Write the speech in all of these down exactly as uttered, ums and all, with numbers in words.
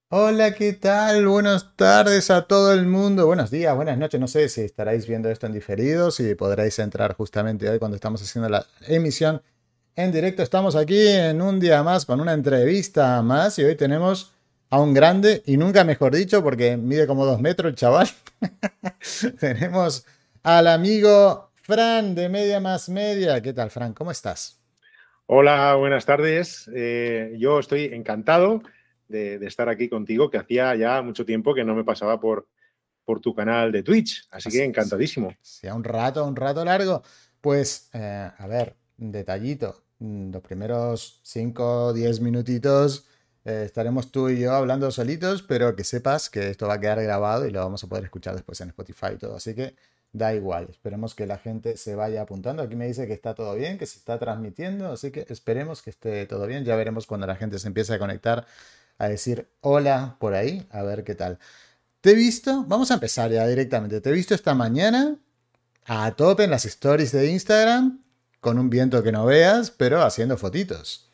Hola, ¿qué tal? Buenas tardes a todo el mundo. Buenos días, buenas noches. No sé si estaréis viendo esto en diferido, si podréis entrar justamente hoy cuando estamos haciendo la emisión en directo. Estamos aquí en un día más con una entrevista más y hoy tenemos a un grande y nunca mejor dicho porque mide como dos metros el chaval. Tenemos al amigo Fran de Media Más Media. ¿Qué tal, Fran? ¿Cómo estás? Hola, buenas tardes. Eh, yo estoy encantado de, de estar aquí contigo, que hacía ya mucho tiempo que no me pasaba por, por tu canal de Twitch, así que encantadísimo. Sea un rato, un rato largo. Pues, eh, a ver, detallito. Mm, Los primeros cinco o diez minutitos eh, estaremos tú y yo hablando solitos, pero que sepas que esto va a quedar grabado y lo vamos a poder escuchar después en Spotify y todo. Así que da igual. Esperemos que la gente se vaya apuntando. Aquí me dice que está todo bien, que se está transmitiendo, así que esperemos que esté todo bien. Ya veremos cuando la gente se empiece a conectar a decir hola por ahí, a ver qué tal. Te he visto, vamos a empezar ya directamente. Te he visto esta mañana a tope en las stories de Instagram, con un viento que no veas, pero haciendo fotitos.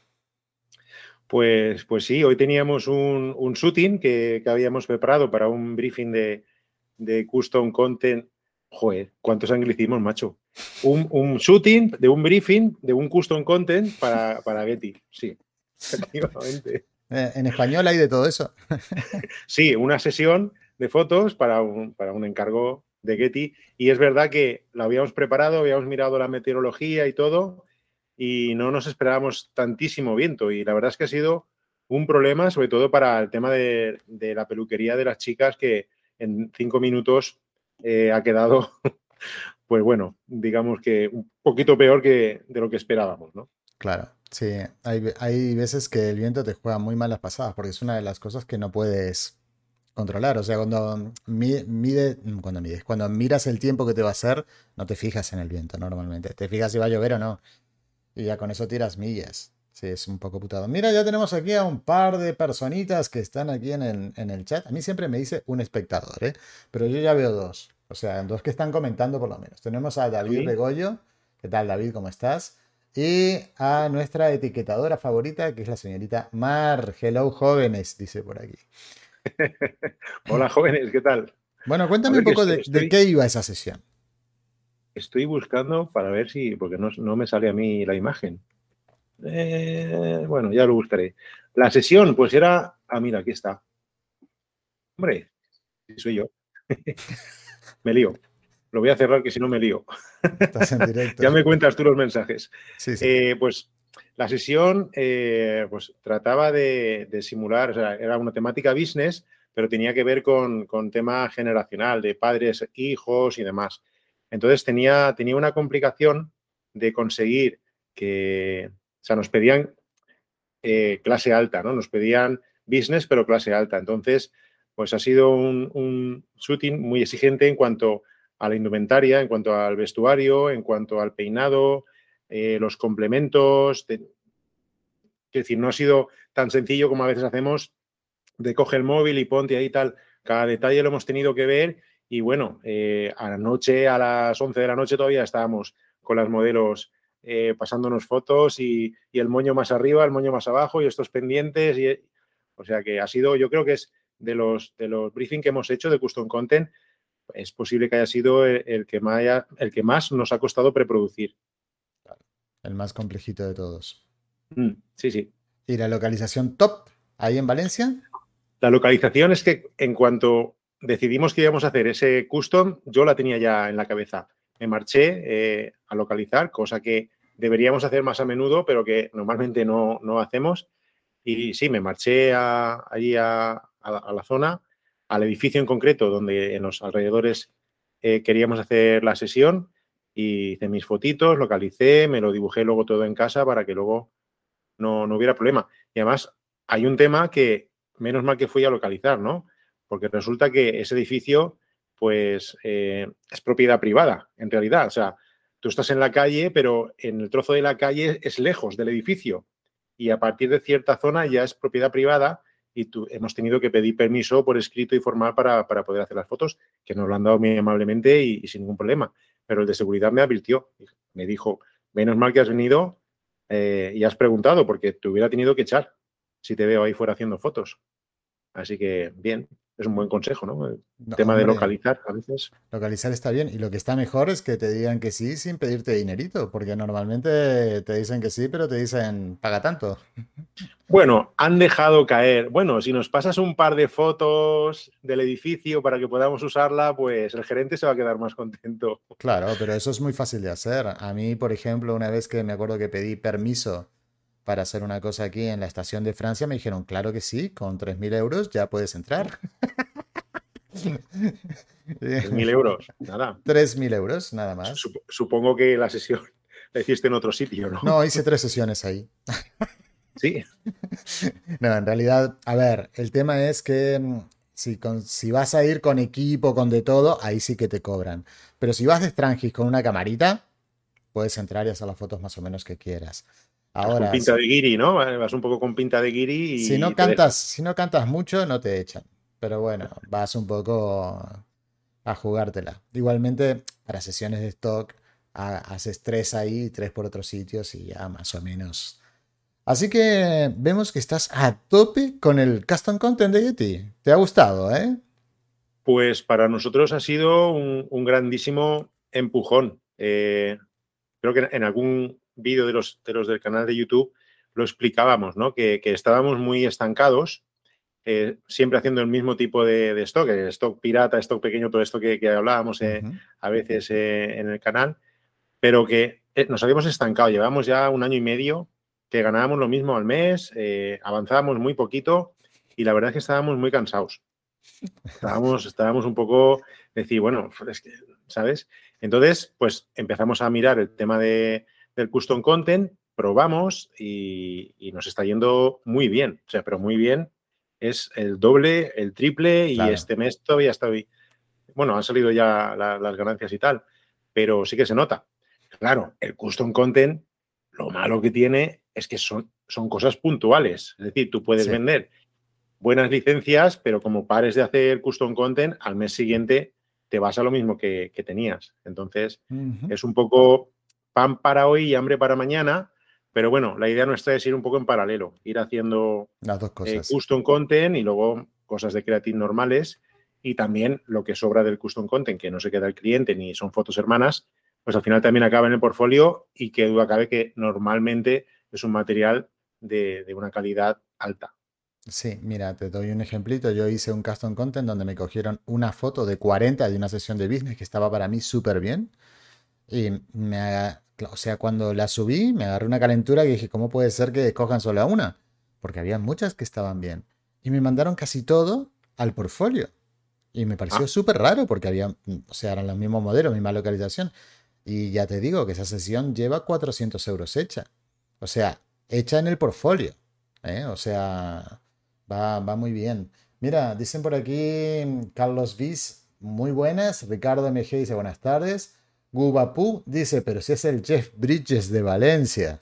Pues, pues sí, hoy teníamos un, un shooting que, que habíamos preparado para un briefing de, de custom content. Joder, ¿cuántos anglicismos, macho? Un, un shooting de un briefing de un custom content para, para Getty. Sí, efectivamente. Eh, en español hay de todo eso. Sí, una sesión de fotos para un, para un encargo de Getty. Y es verdad que lo habíamos preparado, habíamos mirado la meteorología y todo, y no nos esperábamos tantísimo viento. Y la verdad es que ha sido un problema, sobre todo para el tema de, de la peluquería de las chicas, que en cinco minutos eh, ha quedado, pues bueno, digamos que un poquito peor que de lo que esperábamos, ¿no? Claro, sí, hay, ve- hay veces que el viento te juega muy malas pasadas, porque es una de las cosas que no puedes controlar. O sea, cuando mi- mide, cuando mides, cuando miras el tiempo que te va a hacer, no te fijas en el viento normalmente. Te fijas si va a llover o no. Y ya con eso tiras millas. Sí, es un poco putado. Mira, ya tenemos aquí a un par de personitas que están aquí en el, en el chat. A mí siempre me dice un espectador, ¿eh? Pero yo ya veo dos. O sea, dos que están comentando por lo menos. Tenemos a David Sí. Regoyo. ¿Qué tal, David? ¿Cómo estás? Y a nuestra etiquetadora favorita, que es la señorita Mar. Hello, jóvenes, dice por aquí. Hola, jóvenes, ¿qué tal? Bueno, A cuéntame un ver, que poco estoy, de, de estoy, qué iba esa sesión. estoy buscando para ver si, porque no, no me sale a mí la imagen. Eh, bueno, ya lo buscaré. La sesión, pues era. Ah, mira, aquí está. Hombre, si soy yo. Me lío. Lo voy a cerrar que si no me lío. Estás en directo. Ya me cuentas tú los mensajes. Sí, sí. Eh, pues la sesión eh, pues, trataba de, de simular, o sea, era una temática business, pero tenía que ver con, con tema generacional, de padres, hijos y demás. Entonces tenía, tenía una complicación de conseguir que, o sea, nos pedían eh, clase alta, ¿no? Nos pedían business, pero clase alta. Entonces, pues ha sido un, un shooting muy exigente en cuanto a la indumentaria, en cuanto al vestuario, en cuanto al peinado, eh, los complementos. De, es decir, no ha sido tan sencillo como a veces hacemos de coge el móvil y ponte ahí tal. Cada detalle lo hemos tenido que ver y bueno, eh, a la noche, a las once de la noche todavía estábamos con las modelos eh, pasándonos fotos y, y, el moño más arriba, el moño más abajo y estos pendientes. Y, o sea que ha sido, yo creo que es de los, de los briefings que hemos hecho de Custom Content, es posible que haya sido el, el, que, más haya, el que más nos ha costado preproducir. El más complejito de todos. Mm, sí, sí. ¿Y la localización top ahí en Valencia? La localización es que en cuanto decidimos que íbamos a hacer ese custom, yo la tenía ya en la cabeza. Me marché eh, a localizar, cosa que deberíamos hacer más a menudo, pero que normalmente no, no hacemos. Y sí, me marché a, allí a, a, a, la zona, al edificio en concreto, donde en los alrededores eh, queríamos hacer la sesión. Y hice mis fotitos, localicé, me lo dibujé luego todo en casa para que luego no, no hubiera problema. Y además hay un tema que menos mal que fui a localizar, ¿no? Porque resulta que ese edificio, pues, eh, es propiedad privada, en realidad. O sea, tú estás en la calle, pero en el trozo de la calle es lejos del edificio. Y a partir de cierta zona ya es propiedad privada y tú, hemos tenido que pedir permiso por escrito y formal para, para poder hacer las fotos, que nos lo han dado muy amablemente y, y sin ningún problema. Pero el de seguridad me advirtió, me dijo, menos mal que has venido eh, y has preguntado porque te hubiera tenido que echar si te veo ahí fuera haciendo fotos. Así que, bien, es un buen consejo, ¿no? El No, tema de hombre, localizar a veces. localizar está bien. Y lo que está mejor es que te digan que sí sin pedirte dinerito, porque normalmente te dicen que sí, pero te dicen paga tanto. Bueno, han dejado caer. Bueno, si nos pasas un par de fotos del edificio para que podamos usarla, pues el gerente se va a quedar más contento. Claro, pero eso es muy fácil de hacer. A mí, por ejemplo, una vez que me acuerdo que pedí permiso para hacer una cosa aquí en la estación de Francia, me dijeron, claro que sí, con tres mil euros ya puedes entrar. Tres mil euros, nada. Tres mil euros, nada más. Sup- Supongo que la sesión la hiciste en otro sitio, ¿no? No, hice tres sesiones ahí. Sí. No, en realidad, a ver, el tema es que mm, si, con- si vas a ir con equipo, con de todo, ahí sí que te cobran. Pero si vas de Strangis con una camarita, puedes entrar y hacer las fotos más o menos que quieras. Vas con Ahora, pinta si, de guiri, ¿no? Vas un poco con pinta de si guiri no y te cantas, dejan. si no cantas mucho, no te echan. Pero bueno, vas un poco a jugártela. Igualmente, para sesiones de stock, ha- haces tres ahí, tres por otros sitios y ya más o menos. Así que vemos que estás a tope con el custom content de Yeti. ¿Te ha gustado, eh? Pues para nosotros ha sido un, un grandísimo empujón. Eh, creo que en algún vídeo de los, de los del canal de YouTube lo explicábamos, ¿no? Que, que estábamos muy estancados, eh, siempre haciendo el mismo tipo de, de stock, el stock pirata, stock pequeño, todo esto que, que hablábamos eh, Ujú. a veces eh, en el canal, pero que eh, nos habíamos estancado. Llevamos ya un año y medio que ganábamos lo mismo al mes, eh, avanzábamos muy poquito y la verdad es que estábamos muy cansados. Estábamos, estábamos un poco, decir, bueno, es que, ¿sabes? Entonces, pues empezamos a mirar el tema de, del custom content, probamos y, y nos está yendo muy bien. O sea, pero muy bien. Es el doble, el triple y Claro. este mes todavía estoy, bueno, han salido ya la- las ganancias y tal, pero sí que se nota. Claro, el custom content, lo malo que tiene es que son, son cosas puntuales. Es decir, tú puedes Sí. vender buenas licencias, pero como pares de hacer custom content, al mes siguiente te vas a lo mismo que, que tenías. Entonces, Ujú. es un poco pan para hoy y hambre para mañana, pero bueno, la idea nuestra es ir un poco en paralelo, ir haciendo Las dos eh, cosas. custom content y luego cosas de creative normales y también lo que sobra del custom content, que no se queda el cliente ni son fotos hermanas, pues al final también acaba en el portfolio y que duda cabe que normalmente es un material de, de una calidad alta. Sí, mira, te doy un ejemplito. Yo hice un custom content donde me cogieron una foto de cuarenta de una sesión de business que estaba para mí súper bien. Y me aga- o sea, cuando la subí, me agarré una calentura que dije, ¿cómo puede ser que escojan solo a una? Porque había muchas que estaban bien. Y me mandaron casi todo al portfolio. Y me pareció Ah, súper raro porque había, mm, o sea, eran los mismos modelos, misma localización. Y ya te digo que esa sesión lleva cuatrocientos euros hecha. O sea, hecha en el portfolio. ¿Eh? O sea, va, va muy bien. Mira, dicen por aquí mm, Carlos Viz, muy buenas. Ricardo M G dice buenas tardes. Gubapú dice, pero si es el Jeff Bridges de Valencia.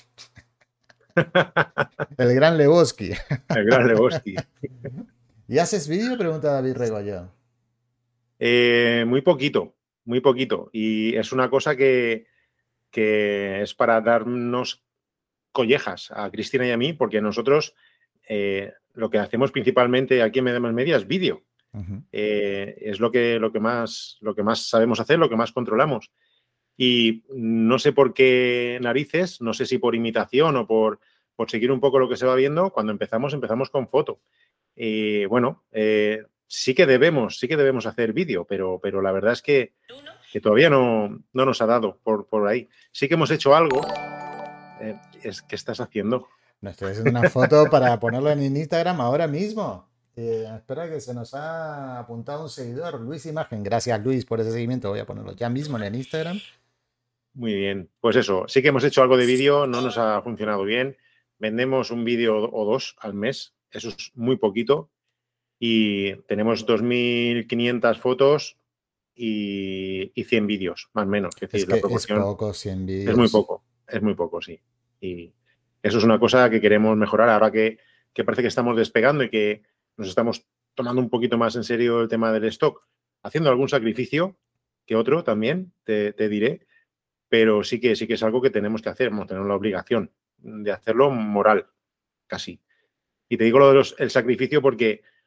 El gran Lebowski. el gran Lebowski. ¿Y haces vídeo? Pregunta David Regoyo. Eh, muy poquito, muy poquito. Y es una cosa que, que es para darnos collejas a Cristina y a mí, porque nosotros eh, lo que hacemos principalmente aquí en Media Media es vídeo. Ujú. Eh, es lo que, lo, que más, lo que más sabemos hacer, lo que más controlamos. Y no sé por qué narices, no sé si por imitación o por, por seguir un poco lo que se va viendo, cuando empezamos, empezamos con foto. Y bueno, eh, sí que debemos, sí que debemos hacer vídeo, pero, pero la verdad es que, que todavía no, no, nos ha dado por, por ahí. Sí que hemos hecho algo. Eh, es, ¿Qué estás haciendo? No estoy haciendo una foto para ponerlo en Instagram ahora mismo. Eh, espera que se nos ha apuntado un seguidor, Luis Imagen. Gracias, Luis, por ese seguimiento. Voy a ponerlo ya mismo en el Instagram. Muy bien. Pues eso, sí que hemos hecho algo de vídeo, no nos ha funcionado bien. Vendemos un vídeo o dos al mes, eso es muy poquito. Y tenemos dos mil quinientas fotos y, y cien vídeos, más o menos. Es Es decir, la que es proporción poco, cien es muy vídeos. poco, es muy poco, sí. Y eso es una cosa que queremos mejorar ahora que, que parece que estamos despegando y que nos estamos tomando un poquito más en serio el tema del stock, haciendo algún sacrificio que otro también, te, te diré, pero sí que, sí que es algo que tenemos que hacer, hemos tenemos la obligación de hacerlo moral, casi. Y te digo lo del sacrificio porque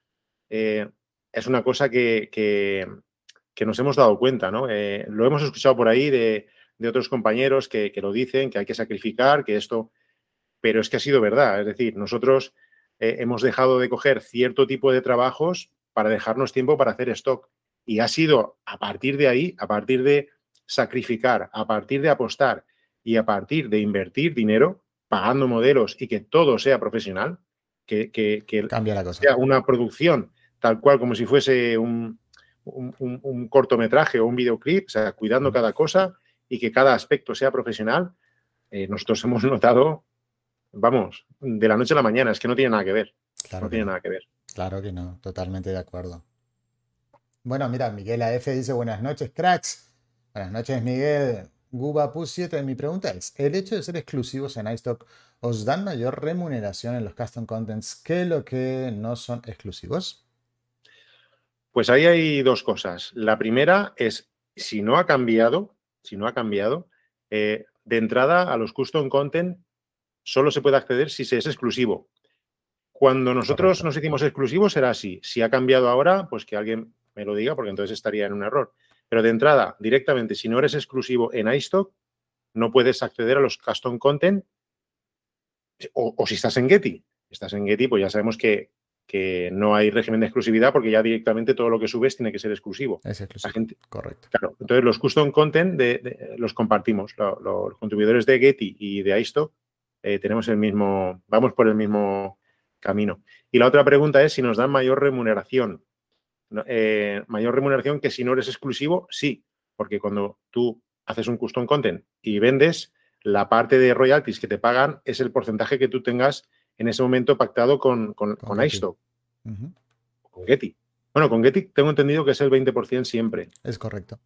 eh, es una cosa que, que, que nos hemos dado cuenta, ¿no? Eh, lo hemos escuchado por ahí de, de otros compañeros que, que lo dicen, que hay que sacrificar, que esto... Pero es que ha sido verdad. Es decir, nosotros eh, hemos dejado de coger cierto tipo de trabajos para dejarnos tiempo para hacer stock. Y ha sido a partir de ahí, a partir de sacrificar, a partir de apostar y a partir de invertir dinero, pagando modelos y que todo sea profesional, que, que, que Cambia la cosa. sea una producción tal cual como si fuese un, un, un, un cortometraje o un videoclip, o sea, cuidando cada cosa y que cada aspecto sea profesional. Eh, nosotros hemos notado, vamos, de la noche a la mañana, es que no tiene nada que ver. Claro No que tiene no. nada que ver. Claro que no. Totalmente de acuerdo. Bueno, mira, Miguel A F dice buenas noches, cracks. Buenas noches, Miguel. Guba Pus siete. Mi pregunta es, ¿el hecho de ser exclusivos en iStock os dan mayor remuneración en los custom contents que lo que no son exclusivos? Pues ahí hay dos cosas. La primera es, si no ha cambiado, si no ha cambiado, eh, de entrada a los custom content solo se puede acceder si se es exclusivo. Cuando nosotros Correcto. nos hicimos exclusivos será así. Si ha cambiado ahora, pues que alguien me lo diga, porque entonces estaría en un error. Pero de entrada, directamente, si no eres exclusivo en iStock, no puedes acceder a los custom content. O, o si estás en Getty. Estás en Getty, pues ya sabemos que, que no hay régimen de exclusividad porque ya directamente todo lo que subes tiene que ser exclusivo. Es La exclusivo. gente, Correcto. claro, entonces los custom content de, de, los compartimos. Lo, lo, los contribuidores de Getty y de iStock eh, tenemos el mismo, vamos por el mismo camino. Y la otra pregunta es si nos dan mayor remuneración. Eh, mayor remuneración que si no eres exclusivo, sí, porque cuando tú haces un custom content y vendes, la parte de royalties que te pagan es el porcentaje que tú tengas en ese momento pactado con, con, Con con Getty. iStock, Uh-huh. con Getty. Bueno, con Getty tengo entendido que es el veinte por ciento siempre. Es correcto.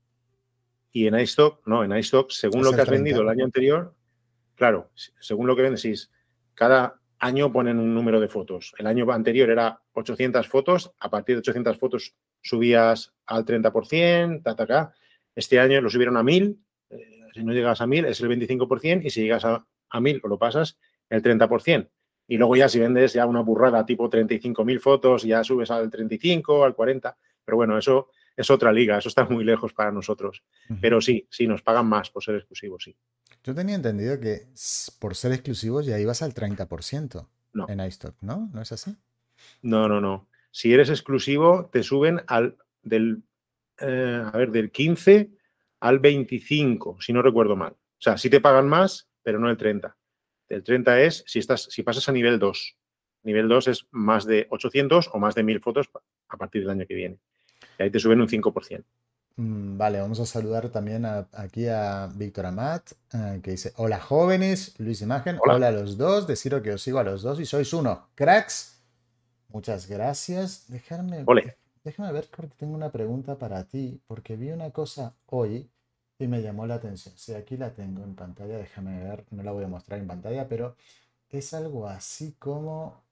Y en iStock, no, en iStock, según Es lo que el has vendido treinta. el año anterior, claro, según lo que vendes, cada año ponen un número de fotos. El año anterior era ochocientas fotos, a partir de ochocientas fotos subías al treinta por ciento, ta, ta, ta. Este año lo subieron a mil, eh, si no llegas a mil es el veinticinco por ciento y si llegas a, a mil o lo pasas, el treinta por ciento. Y luego ya si vendes ya una burrada tipo treinta y cinco mil fotos, ya subes al treinta y cinco, al cuarenta. Pero bueno, eso es otra liga, eso está muy lejos para nosotros. Uh-huh. Pero sí, sí, nos pagan más por ser exclusivos, sí. Yo tenía entendido que por ser exclusivos ya ibas al treinta por ciento no. en iStock, ¿no? ¿No es así? No, no, no. Si eres exclusivo, te suben al del, eh, a ver, del quince al veinticinco, si no recuerdo mal. O sea, sí te pagan más, pero no el treinta. El treinta es si, estás, si pasas a nivel dos. Nivel dos es más de ochocientos o más de mil fotos a partir del año que viene. Y ahí te suben un cinco por ciento. Mm, vale, vamos a saludar también a- aquí a Víctor Amat, eh, que dice, hola jóvenes, Luis Imagen, Hola. hola a los dos, deciros que os sigo a los dos y sois uno, cracks. Muchas gracias. Dejarme, Ole. déjame ver porque tengo una pregunta para ti, porque vi una cosa hoy y me llamó la atención. Sí, aquí la tengo en pantalla, déjame ver, no la voy a mostrar en pantalla, pero es algo así como...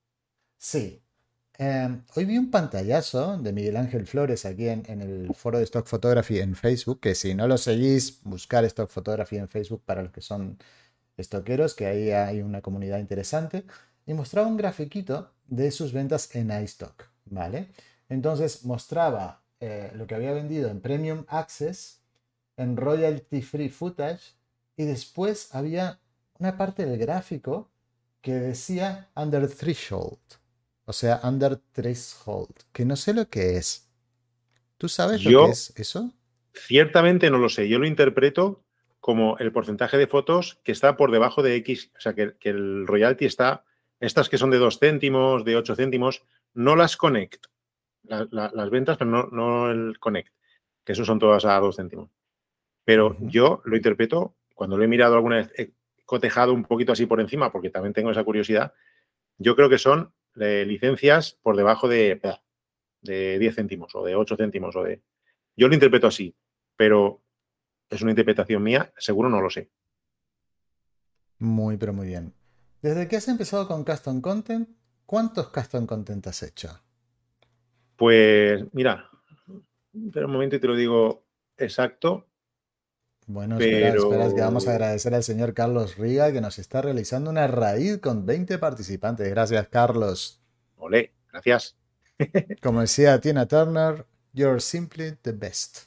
Sí. Eh, hoy vi un pantallazo de Miguel Ángel Flores aquí en, en el foro de Stock Photography en Facebook, que si no lo seguís, buscar Stock Photography en Facebook para los que son estoqueros, que ahí hay una comunidad interesante, y mostraba un grafiquito de sus ventas en iStock, ¿vale? Entonces mostraba eh, lo que había vendido en Premium Access, en Royalty Free Footage, y después había una parte del gráfico que decía Under Threshold, o sea, Under Threshold, que no sé lo que es. ¿Tú sabes lo que Yo es eso? ciertamente no lo sé. Yo lo interpreto como el porcentaje de fotos que está por debajo de X, o sea, que, que el royalty está, estas que son de dos céntimos, de ocho céntimos, no las connect, la, la, las ventas, pero no, no el connect, que eso son todas a dos céntimos. Pero Uh-huh. yo lo interpreto, cuando lo he mirado alguna vez, he cotejado un poquito así por encima, porque también tengo esa curiosidad, yo creo que son eh, licencias por debajo de, de diez céntimos o de ocho céntimos o de... Yo lo interpreto así, pero es una interpretación mía, seguro no lo sé. Muy, pero muy bien. Desde que has empezado con Custom Content, ¿cuántos Custom Content has hecho? Pues mira, espera un momento y te lo digo exacto. Bueno, espera, espera, es que vamos a Pero, agradecer al señor Carlos Riga que nos está realizando una raíz con veinte participantes. Gracias, Carlos. olé, gracias. Como decía Tina Turner, you're simply the best.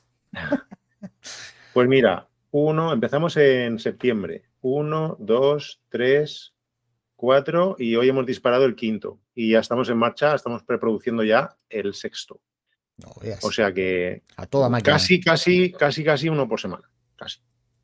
Pues mira, uno, empezamos en septiembre. Uno, dos, tres, cuatro y hoy hemos disparado el quinto. Y ya estamos en marcha, estamos preproduciendo ya el sexto. No O veas. sea que A toda máquina. casi, casi, casi, casi uno por semana. Casi.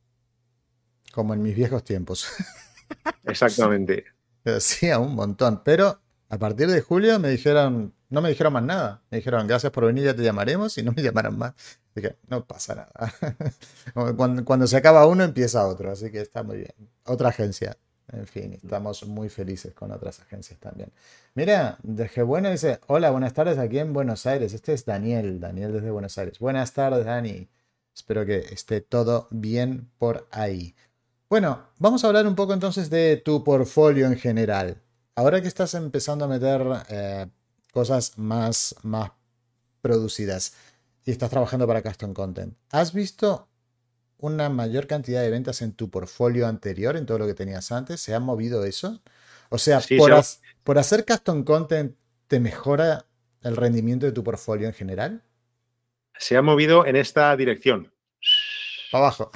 Como en mis viejos tiempos. Exactamente. Hacía un montón. Pero a partir de julio me dijeron, no me dijeron más nada. Me dijeron, gracias por venir, ya te llamaremos. Y no me llamaron más. Dije, no pasa nada. Cuando, cuando se acaba uno, empieza otro. Así que está muy bien. Otra agencia. En fin, estamos muy felices con otras agencias también. Mira, desde bueno dice, hola, buenas tardes aquí en Buenos Aires. Este es Daniel, Daniel desde Buenos Aires. Buenas tardes, Dani. Espero que esté todo bien por ahí. Bueno, vamos a hablar un poco entonces de tu portfolio en general. Ahora que estás empezando a meter eh, cosas más, más producidas y estás trabajando para Custom Content, ¿has visto una mayor cantidad de ventas en tu portfolio anterior, en todo lo que tenías antes? ¿Se ha movido eso? O sea, Sí, por, se ha, as- por hacer Custom Content, ¿te mejora el rendimiento de tu portfolio en general? se ha movido en esta dirección. Para abajo.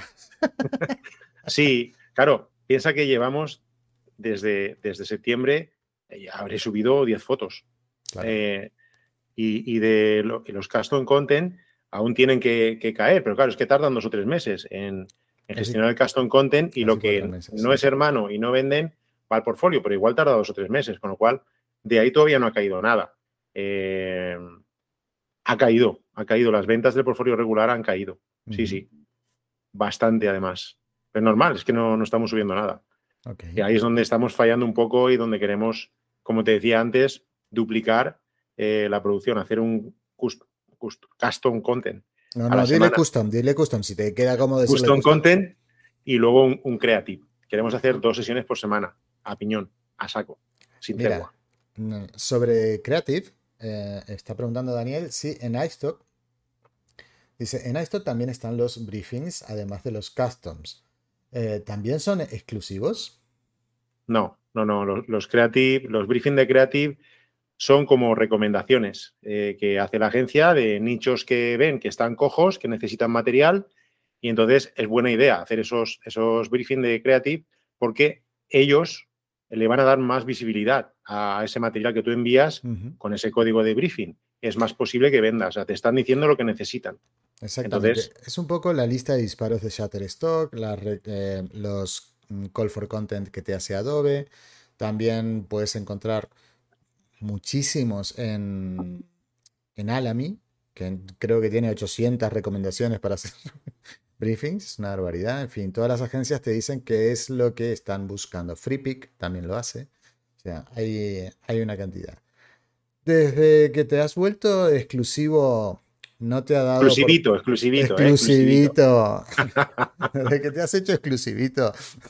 Sí, claro, piensa que llevamos desde, desde septiembre, eh, ya habré subido diez fotos. Claro. Eh, y, y de lo, y los custom content aún tienen que, que, caer, pero claro, es que tardan dos o tres meses en, en Casi, gestionar el custom content y lo casi cuatro que meses, no sí. es hermano y no venden va al portfolio, pero igual tarda dos o tres meses, con lo cual de ahí todavía no ha caído nada. Eh, ha caído, ha caído. Las ventas del portfolio regular han caído. Sí, Ujú. sí, bastante además. Es normal, es que no, no estamos subiendo nada. Ok. Y ahí es donde estamos fallando un poco y donde queremos, como te decía antes, duplicar eh, la producción, hacer un cust cust custom content No, a la no, dile semana. custom, dile custom. Si te queda cómodo decirle Custom custom. content y luego un, un creative. Queremos hacer dos sesiones por semana, a piñón, a saco, sin Mira, tregua. no, sobre Creative, eh, está preguntando Daniel si en iStock, dice, en iStock también están los briefings, además de los customs. Eh, ¿también son exclusivos? No, no, no. Los, los creative, los briefing de creative son como recomendaciones eh, que hace la agencia de nichos que ven que están cojos, que necesitan material, y entonces es buena idea hacer esos, esos briefing de creative porque ellos le van a dar más visibilidad a ese material que tú envías Ujú. con ese código de briefing. Es más posible que vendas, o sea, te están diciendo lo que necesitan. Exactamente. Entonces, Es un poco la lista de disparos de Shutterstock, la re- eh, los mm, call for content que te hace Adobe. También puedes encontrar muchísimos en, en Alamy, que creo que tiene ochocientas recomendaciones para hacer briefings, es una barbaridad. En fin, todas las agencias te dicen qué es lo que están buscando. FreePic también lo hace. O sea, hay, hay una cantidad. Desde que te has vuelto exclusivo, no te ha dado por... exclusivito, exclusivito, ¿eh? Exclusivito. Exclusivito. Desde que te has hecho exclusivito.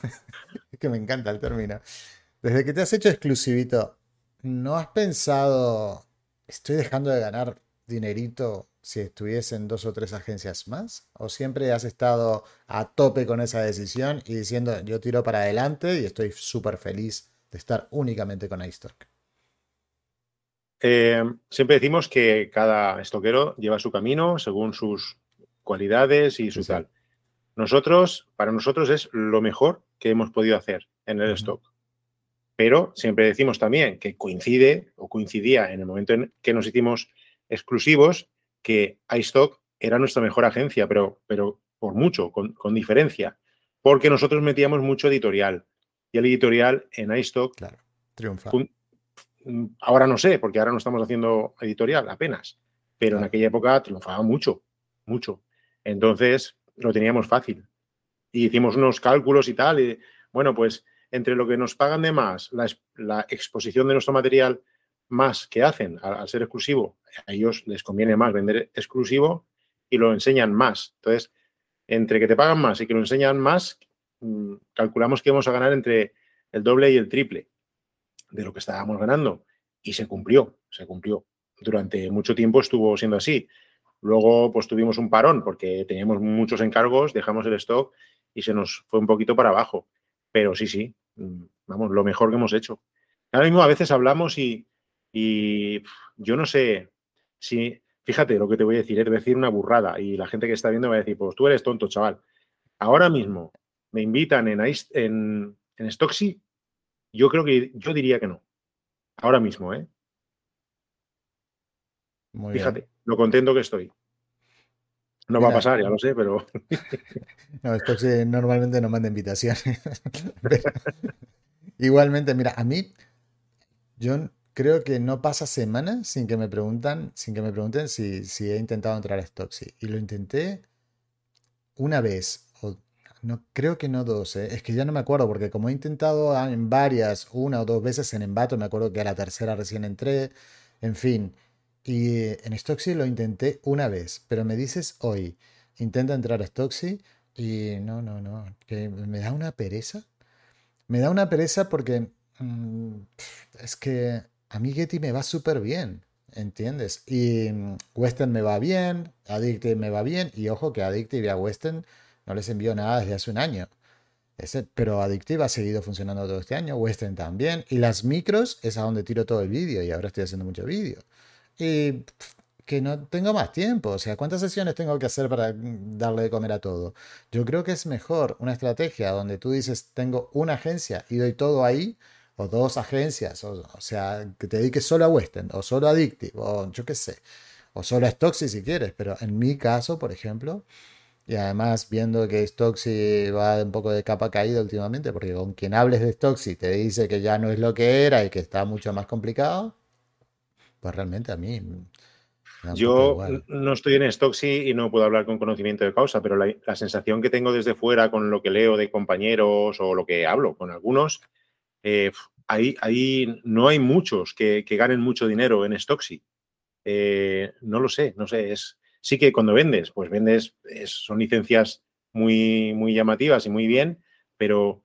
Es que me encanta el término. Desde que te has hecho exclusivito, ¿no has pensado, estoy dejando de ganar dinerito si estuviese en dos o tres agencias más? ¿O siempre has estado a tope con esa decisión y diciendo, yo tiro para adelante y estoy súper feliz de estar únicamente con iStock? Eh, siempre decimos que cada estoquero lleva su camino según sus cualidades y Sí, su sí. tal. Nosotros, para nosotros es lo mejor que hemos podido hacer en el Ujú. stock. Pero siempre decimos también que coincide o coincidía en el momento en que nos hicimos exclusivos que iStock era nuestra mejor agencia, pero, pero por mucho, con, con diferencia, porque nosotros metíamos mucho editorial y el editorial en iStock, Claro, triunfa. fun- ahora no sé, porque ahora no estamos haciendo editorial apenas, pero en Claro. aquella época triunfaba mucho, mucho. Entonces lo teníamos fácil y hicimos unos cálculos y tal. Y bueno, pues entre lo que nos pagan de más, la, la exposición de nuestro material más que hacen al, al ser exclusivo, a ellos les conviene más vender exclusivo y lo enseñan más. Entonces, entre que te pagan más y que lo enseñan más, mmm, calculamos que vamos a ganar entre el doble y el triple de lo que estábamos ganando. Y se cumplió, se cumplió. Durante mucho tiempo estuvo siendo así. Luego, pues tuvimos un parón porque teníamos muchos encargos, dejamos el stock y se nos fue un poquito para abajo. Pero sí, sí, vamos, lo mejor que hemos hecho. Ahora mismo a veces hablamos y, y yo no sé, si, fíjate lo que te voy a decir, es decir una burrada y la gente que está viendo va a decir, pues tú eres tonto, chaval. Ahora mismo me invitan en, en, en Stocksy, yo creo que yo diría que no. Ahora mismo, ¿eh? Muy bien. Fíjate, lo contento que estoy. No va a Mira, pasar, ya lo sé, pero... no, esto sí, normalmente no manda invitaciones. Pero igualmente, mira, a mí, yo creo que no pasa semana sin que me preguntan, sin que me pregunten si, si he intentado entrar a Stocksy. Y lo intenté una vez, o no, creo que no dos, ¿eh? Es que ya no me acuerdo, porque como he intentado a- en varias, una o dos veces en Envato, me acuerdo que a la tercera recién entré, en fin. Y eh, en Stocksy lo intenté una vez, pero me dices hoy, intenta entrar a Stocksy y no, no, no, que me da una pereza. Me da una pereza porque mm, pf, es que a mí Getty me va súper bien, ¿entiendes? Y mm, Western me va bien, Addictive me va bien, y ojo que Addictive y a Western no les envío nada desde hace un año. Ese, pero Addictive ha seguido funcionando todo este año, Western también, y las micros es a donde tiro todo el vídeo, y ahora estoy haciendo mucho vídeo. Y pf, que no tengo más tiempo, o sea, ¿cuántas sesiones tengo que hacer para mm, darle de comer a todo? Yo creo que es mejor una estrategia donde tú dices, tengo una agencia y doy todo ahí, o dos agencias, o, o sea, que te dediques solo a Western, o solo a Addictive, o yo qué sé, o solo a Stocksy si quieres, pero en mi caso, por ejemplo, y además viendo que Stocksy va un poco de capa caída últimamente, porque con quien hables de Stocksy te dice que ya no es lo que era y que está mucho más complicado, pues realmente a mí me da un poco Yo igual. no estoy en Stocksy y no puedo hablar con conocimiento de causa, pero la, la, sensación que tengo desde fuera con lo que leo de compañeros o lo que hablo con algunos, eh, ahí, ahí no hay muchos que, que, ganen mucho dinero en Stocksy. Eh, no lo sé, no sé. Es, sí que cuando vendes, pues vendes, es, son licencias muy, muy llamativas y muy bien, pero...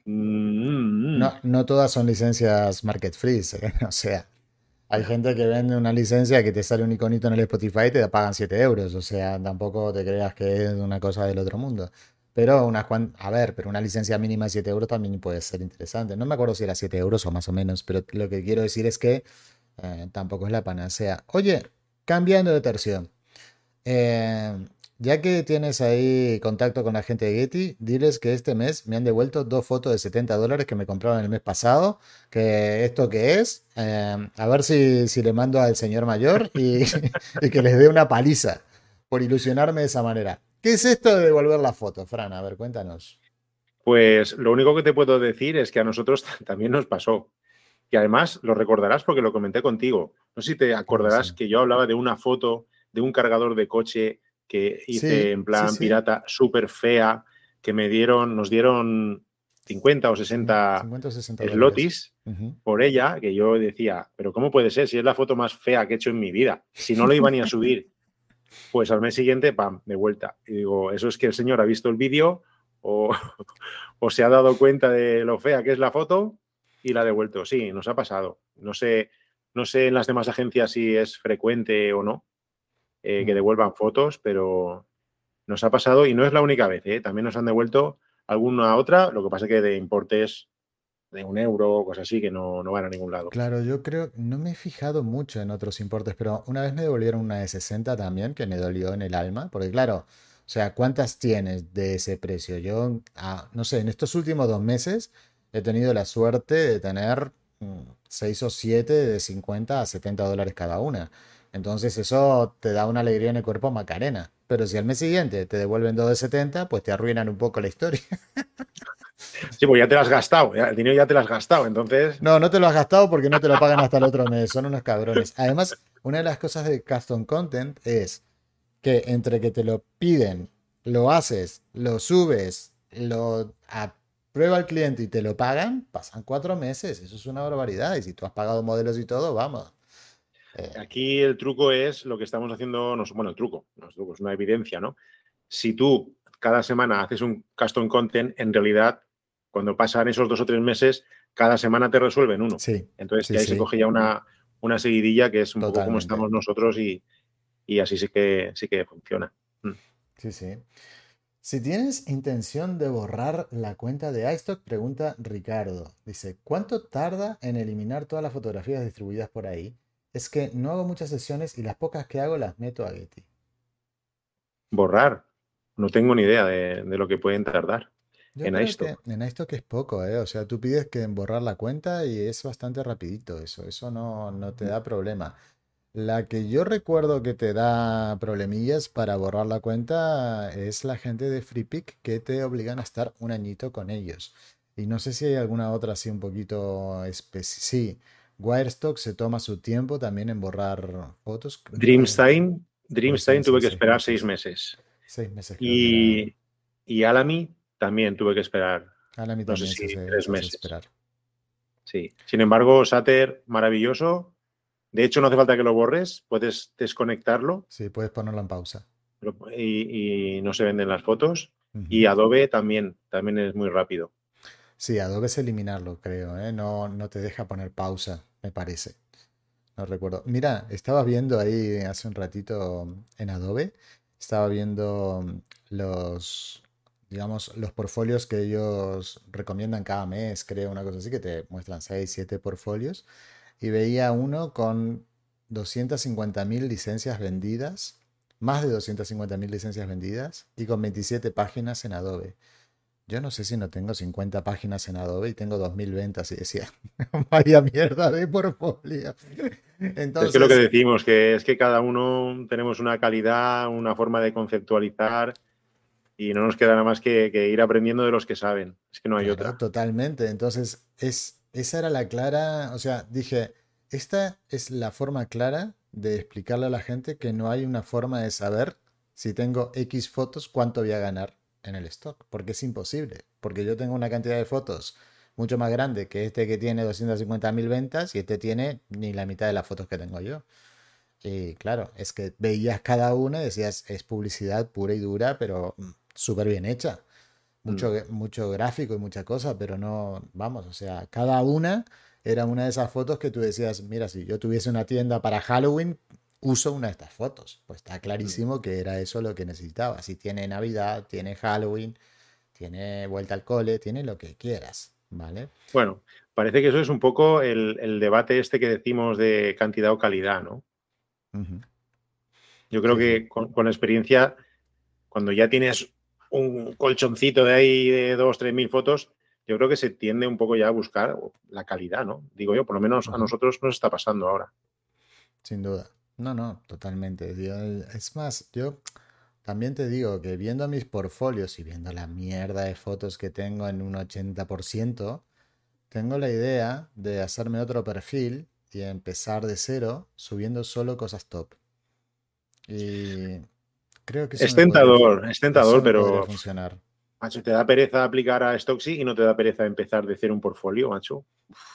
Mm, No, no todas son licencias market free, ¿eh? O sea, hay gente que vende una licencia que te sale un iconito en el Spotify y te pagan siete euros. O sea, tampoco te creas que es una cosa del otro mundo. Pero unas cuan- a ver, pero una licencia mínima de siete euros también puede ser interesante. No me acuerdo si era siete euros o más o menos, pero lo que quiero decir es que eh, tampoco es la panacea. Oye, cambiando de tercio. Eh, ya que tienes ahí contacto con la gente de Getty, diles que este mes me han devuelto dos fotos de setenta dólares que me compraron el mes pasado. Que esto qué es, Eh, a ver si, si le mando al señor mayor y, y que les dé una paliza por ilusionarme de esa manera. ¿Qué es esto de devolver la foto, Fran? A ver, cuéntanos. pues lo único que te puedo decir es que a nosotros también nos pasó. Y además lo recordarás porque lo comenté contigo. No sé si te ¿Cómo acordarás así? que yo hablaba de una foto de un cargador de coche que hice Sí, en sí, plan sí. pirata, súper fea, que me dieron, nos dieron cincuenta o Cin- sesenta cincuenta o sesenta dólares. slotis Ujú. por ella, que yo decía, pero ¿cómo puede ser si es la foto más fea que he hecho en mi vida? Si no lo iba ni a subir, pues al mes siguiente, pam, de vuelta. Y digo, eso es que el señor ha visto el vídeo o, o se ha dado cuenta de lo fea que es la foto y la ha devuelto. Sí, nos ha pasado. No sé, no sé en las demás agencias si es frecuente o no eh, que Mm. devuelvan fotos, pero nos ha pasado y no es la única vez. ¿eh? También nos han devuelto alguna otra, lo que pasa es que de importes de un euro o cosas así que no, no van a ningún lado. Claro, yo creo, no me he fijado mucho en otros importes, pero una vez me devolvieron una de sesenta también, que me dolió en el alma, porque claro, o sea, ¿cuántas tienes de ese precio? Yo, ah, no sé, en estos últimos dos meses he tenido la suerte de tener mm, seis o siete de cincuenta a setenta dólares cada una. Entonces eso te da una alegría en el cuerpo Macarena. Pero si al mes siguiente te devuelven dos de setenta, pues te arruinan un poco la historia. Sí, pues ya te lo has gastado, ya, el dinero ya te lo has gastado, entonces... No, no te lo has gastado porque no te lo pagan hasta el otro mes. Son unos cabrones. Además, una de las cosas de Custom Content es que entre que te lo piden, lo haces, lo subes, lo aprueba el cliente y te lo pagan, pasan cuatro meses. Eso es una barbaridad. Y si tú has pagado modelos y todo, vamos. Eh, Aquí el truco es lo que estamos haciendo, no, bueno, el truco, no es truco, es una evidencia, ¿no? Si tú cada semana haces un custom content, en realidad, cuando pasan esos dos o tres meses, cada semana te resuelven uno. sí, Entonces, sí, ya ahí se sí, coge ya una, una seguidilla que es un poco como totalmente. estamos nosotros y, y así sí que, sí que funciona. Mm. Sí, sí. Si tienes intención de borrar la cuenta de iStock, pregunta Ricardo. Dice, ¿cuánto tarda en eliminar todas las fotografías distribuidas por ahí? Es que no hago muchas sesiones y las pocas que hago las meto a Getty. Borrar. No tengo ni idea de, de lo que pueden tardar Yo en creo que iStock. en esto que es poco, ¿eh? O sea, tú pides que borrar la cuenta y es bastante rapidito eso. Eso no, no te da problema. La que yo recuerdo que te da problemillas para borrar la cuenta es la gente de FreePic que te obligan a estar un añito con ellos. Y no sé si hay alguna otra así un poquito específica. Sí, Wirestock se toma su tiempo también en borrar fotos. Wire- Dreamstime, Pues sí, Dreamstime sí, tuve que seis esperar seis meses. meses. Seis meses creo que era. Y, y Alamy también tuve que esperar, A mí no sé también se si hace, tres se hace meses. esperar. Sí. Sin embargo, Sater, maravilloso. De hecho, no hace falta que lo borres, puedes desconectarlo Sí, puedes ponerlo en pausa. y, y no se venden las fotos. Y Ujú. Adobe también, también es muy rápido. Sí, Adobe es eliminarlo, creo, ¿eh? No, no te deja poner pausa, me parece. No recuerdo. Mira, estaba viendo ahí hace un ratito en Adobe, estaba viendo los, digamos, los portfolios que ellos recomiendan cada mes, creo, una cosa así, que te muestran seis, siete portfolios, y veía uno con doscientas cincuenta mil licencias vendidas, más de doscientas cincuenta mil licencias vendidas, y con veintisiete páginas en Adobe. Yo no sé si no tengo cincuenta páginas en Adobe y tengo dos mil ventas y decía, vaya mierda de portfolio. Es que lo que Entonces, decimos, que es que cada uno tenemos una calidad, una forma de conceptualizar y no nos queda nada más que, que ir aprendiendo de los que saben. Es que no hay claro, otra. totalmente. Entonces, es, esa era la clara, o sea, dije, esta es la forma clara de explicarle a la gente que no hay una forma de saber si tengo X fotos, cuánto voy a ganar en el stock, porque es imposible, porque yo tengo una cantidad de fotos mucho más grande que este que tiene doscientas cincuenta mil ventas y este tiene ni la mitad de las fotos que tengo yo. Y claro, es que veías cada una y decías, es publicidad pura y dura, pero mm, súper bien hecha. Mm. Mucho, mucho gráfico y mucha cosa, pero no, vamos, o sea, cada una era una de esas fotos que tú decías, mira, si yo tuviese una tienda para Halloween, uso una de estas fotos. Pues está Mm. clarísimo que era eso lo que necesitaba. Si tiene Navidad, tiene Halloween, tiene vuelta al cole, tiene lo que quieras, ¿vale? Bueno, parece que eso es un poco el, el debate este que decimos de cantidad o calidad, ¿no? Ujú. Yo creo Sí, sí. que con, con la experiencia, cuando ya tienes un colchoncito de ahí de dos, tres mil fotos, yo creo que se tiende un poco ya a buscar la calidad, ¿no? Digo yo, por lo menos a Ujú. nosotros nos está pasando ahora. Sin duda. No, no, totalmente. Yo- es más, yo también te digo que viendo mis portfolios y viendo la mierda de fotos que tengo en un ochenta por ciento, tengo la idea de hacerme otro perfil y empezar de cero subiendo solo cosas top. Y creo que eso Es me podría, fu- tentador, es eso tentador, me podría pero funcionar. macho, te da pereza aplicar a Stocksy y no te da pereza empezar de cero un portfolio, macho.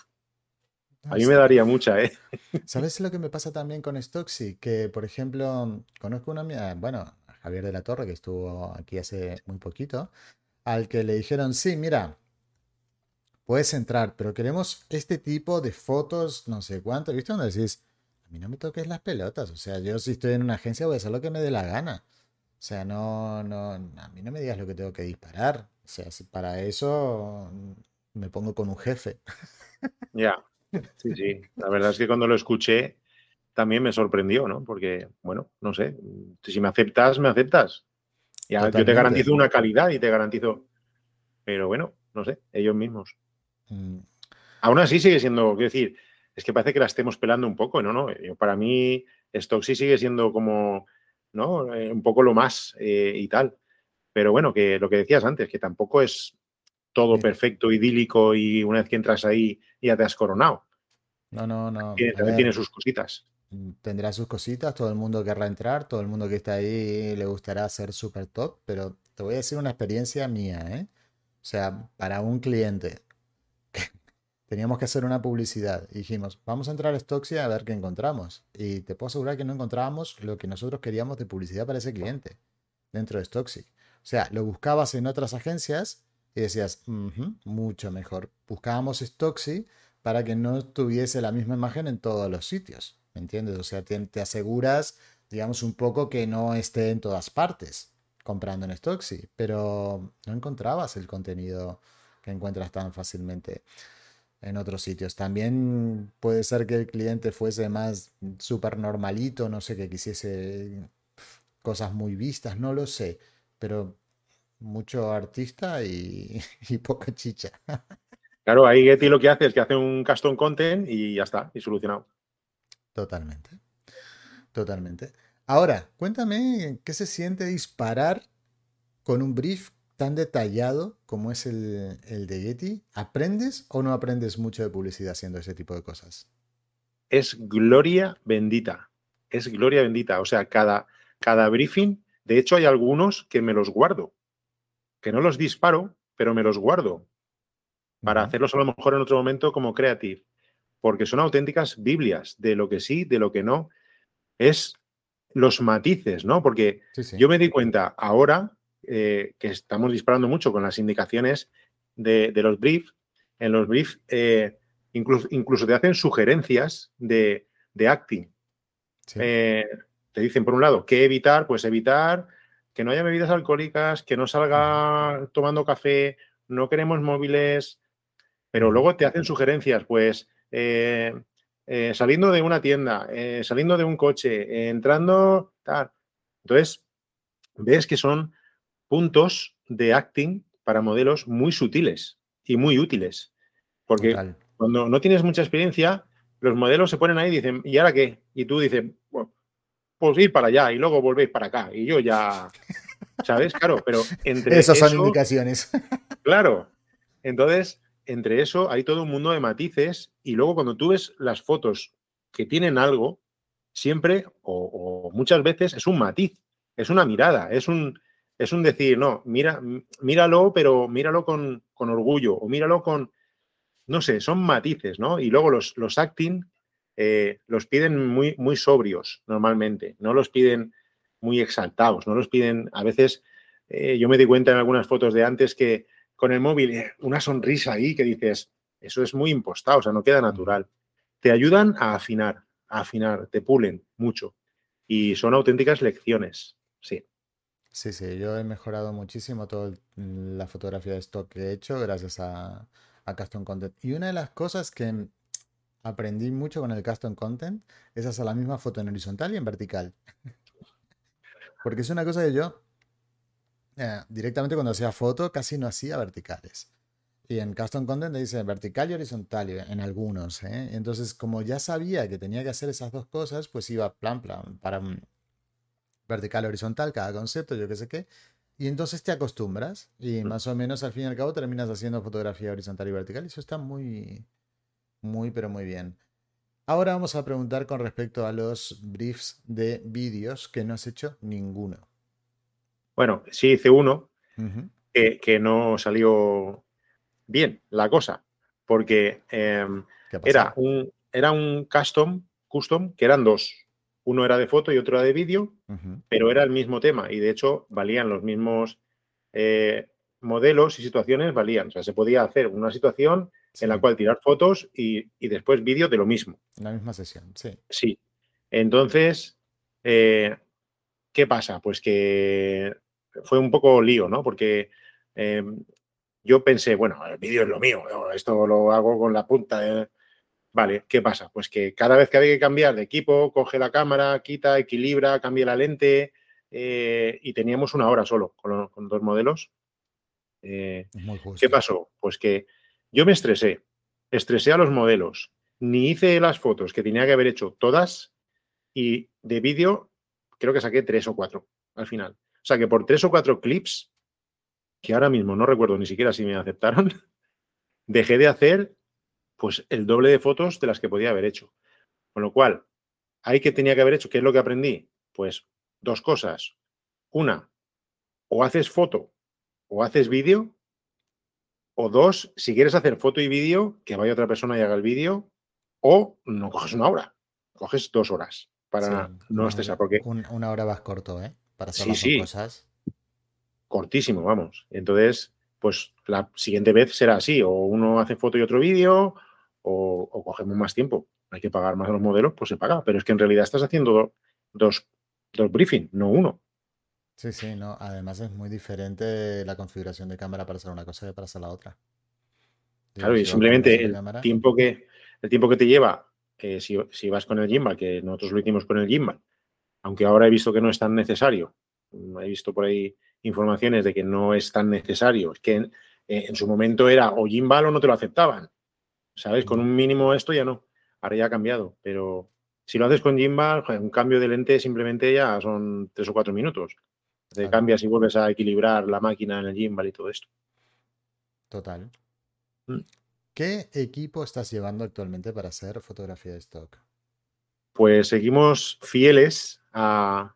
No, A mí me daría mucha, ¿eh? ¿sabes lo que me pasa también con Stocksy? Que, por ejemplo, conozco una amiga, bueno, a Javier de la Torre, que estuvo aquí hace muy poquito, al que le dijeron, sí, mira, puedes entrar, pero queremos este tipo de fotos, no sé cuánto. ¿Viste? Donde decís, a mí no me toques las pelotas. O sea, yo si estoy en una agencia voy a hacer lo que me dé la gana. O sea, no, no, a mí no me digas lo que tengo que disparar. O sea, si para eso mm, me pongo con un jefe. Ya, sí, sí. La verdad es que cuando lo escuché también me sorprendió, ¿no? Porque, bueno, no sé, si me aceptas, me aceptas. Ya, yo te Totalmente. garantizo una calidad y te garantizo, pero bueno, no sé, ellos mismos. Mm, Aún así sigue siendo, quiero decir, es que parece que la estemos pelando un poco, ¿no? no yo, para mí, Stocksy sigue siendo como, ¿no? Eh, un poco lo más eh, y tal. Pero bueno, que lo que decías antes, que tampoco es todo Mira, perfecto, idílico y una vez que entras ahí ya te has coronado. no, no, no. Tiene, A también tiene ver, sus cositas. mm, tendrá sus cositas, todo el mundo querrá entrar, todo el mundo que está ahí le gustará ser super top, pero te voy a decir una experiencia mía, ¿eh? O sea, para un cliente. Teníamos que hacer una publicidad y dijimos, vamos a entrar a Stoxia a ver qué encontramos. Y te puedo asegurar que no encontrábamos lo que nosotros queríamos de publicidad para ese cliente dentro de Stoxy. O sea, lo buscabas en otras agencias y decías, "Ujú, mucho mejor". Buscábamos Stoxy para que no tuviese la misma imagen en todos los sitios. ¿Me entiendes? O sea, te, te aseguras, digamos, un poco que no esté en todas partes comprando en Stoxy, pero no encontrabas el contenido que encuentras tan fácilmente. en otros sitios. También puede ser que el cliente fuese más súper normalito, no sé, que quisiese cosas muy vistas, no lo sé, pero mucho artista y, y poca chicha. Claro, ahí Getty lo que hace es que hace un custom content y ya está, y solucionado. Totalmente, totalmente. Ahora, cuéntame qué se siente disparar con un brief tan detallado como es el, el de Getty. ¿Aprendes o no aprendes mucho de publicidad haciendo ese tipo de cosas? Es gloria bendita. Es gloria bendita. O sea, cada, cada briefing, de hecho hay algunos que me los guardo, que no los disparo, pero me los guardo para Ujú. hacerlos a lo mejor en otro momento como creative, porque son auténticas Biblias de lo que sí, de lo que no. Es los matices, ¿no? Porque Sí, sí. yo me di cuenta ahora eh, que estamos disparando mucho con las indicaciones de, de los briefs. En los briefs eh, incluso, incluso te hacen sugerencias de, de acting. Sí. Eh, te dicen, por un lado, ¿qué evitar? Pues evitar que no haya bebidas alcohólicas, que no Ujú, salga tomando café, no queremos móviles, pero ujú. luego te hacen sugerencias, pues eh, eh, saliendo de una tienda, eh, saliendo de un coche, eh, entrando, tal. Entonces, ves que son puntos de acting para modelos muy sutiles y muy útiles, porque Total. cuando no tienes mucha experiencia, los modelos se ponen ahí y dicen, ¿y ahora qué? Y tú dices, bueno, pues ir para allá y luego volvéis para acá. Y yo ya, ¿sabes? Claro, pero entre Esas son eso, indicaciones. claro, entonces, entre eso hay todo un mundo de matices y luego cuando tú ves las fotos que tienen algo, siempre o, o muchas veces es un matiz, es una mirada, es un, es un decir, no, mira, míralo, pero míralo con, con orgullo o míralo con, no sé, son matices, ¿no? Y luego los, los acting eh, los piden muy, muy sobrios normalmente, no los piden muy exaltados, no los piden, a veces eh, yo me di cuenta en algunas fotos de antes que con el móvil eh, una sonrisa ahí que dices, eso es muy impostado, o sea, no queda Ujú. natural. Te ayudan a afinar, a afinar, te pulen mucho y son auténticas lecciones, sí. Sí, sí, yo he mejorado muchísimo toda la fotografía de stock que he hecho gracias a, a Custom Content. Y una de las cosas que aprendí mucho con el Custom Content es hacer la misma foto en horizontal y en vertical. Porque es una cosa que yo eh, directamente cuando hacía foto casi no hacía verticales. Y en Custom Content te dice vertical y horizontal y en algunos. ¿eh? Entonces, como ya sabía que tenía que hacer esas dos cosas, pues iba plan, plan, para un vertical, horizontal, cada concepto, yo qué sé qué. Y entonces te acostumbras y más o menos al fin y al cabo terminas haciendo fotografía horizontal y vertical. Y eso está muy, muy, pero muy bien. Ahora vamos a preguntar con respecto a los briefs de vídeos que no has hecho ninguno. Bueno, sí hice uno Ujú. que, que no salió bien la cosa, porque eh, ¿Qué ha era, pasado? un, era un custom, custom, que eran dos. Uno era de foto y otro era de vídeo, Ujú. pero era el mismo tema y de hecho valían los mismos eh, modelos y situaciones, valían. O sea, se podía hacer una situación en la Sí, cual tirar fotos y, y después vídeo de lo mismo. la misma sesión, sí. Sí. Entonces, eh, ¿qué pasa? Pues que fue un poco lío, ¿no? Porque eh, yo pensé, bueno, el vídeo es lo mío, esto lo hago con la punta. De... Vale, ¿qué pasa? Pues que cada vez que había que cambiar de equipo, coge la cámara, quita, equilibra, cambia la lente eh, y teníamos una hora solo con, lo- con dos modelos. Eh, Es muy ¿Qué justo. pasó? Pues que yo me estresé, estresé a los modelos, ni hice las fotos que tenía que haber hecho todas y de vídeo creo que saqué tres o cuatro al final. O sea que por tres o cuatro clips, que ahora mismo no recuerdo ni siquiera si me aceptaron, dejé de hacer pues el doble de fotos de las que podía haber hecho. Con lo cual, ¿hay que tenía que haber hecho? ¿Qué es lo que aprendí? Pues dos cosas. Una, o haces foto o haces vídeo, o dos, si quieres hacer foto y vídeo, que vaya otra persona y haga el vídeo, o no coges una hora, coges dos horas Sí, para no una, estresar, hora- porque un- una hora vas corto, ¿eh? Para hacer sí, las dos sí, cosas. cortísimo, vamos. Entonces, pues la siguiente vez será así, o uno hace foto y otro vídeo, o, o cogemos más tiempo. Hay que pagar más a los modelos, pues se paga. Pero es que en realidad estás haciendo do- dos, dos briefings, no uno. Sí, sí, no. Además es muy diferente la configuración de cámara para hacer una cosa que para hacer la otra. Digo, Claro, y si va con una simplemente sola el cámara. tiempo que, el tiempo que te lleva, eh, si, si vas con el gimbal, que nosotros lo hicimos con el gimbal, aunque ahora he visto que no es tan necesario, he visto por ahí informaciones de que no es tan necesario, es que en, en su momento era o gimbal o no te lo aceptaban, ¿sabes? Con un mínimo esto ya no, ahora ya ha cambiado, pero si lo haces con gimbal, joder, un cambio de lente simplemente ya son tres o cuatro minutos. Te Claro, cambias y vuelves a equilibrar la máquina en el gimbal y todo esto. total. Mm. ¿Qué equipo estás llevando actualmente para hacer fotografía de stock? Pues seguimos fieles a,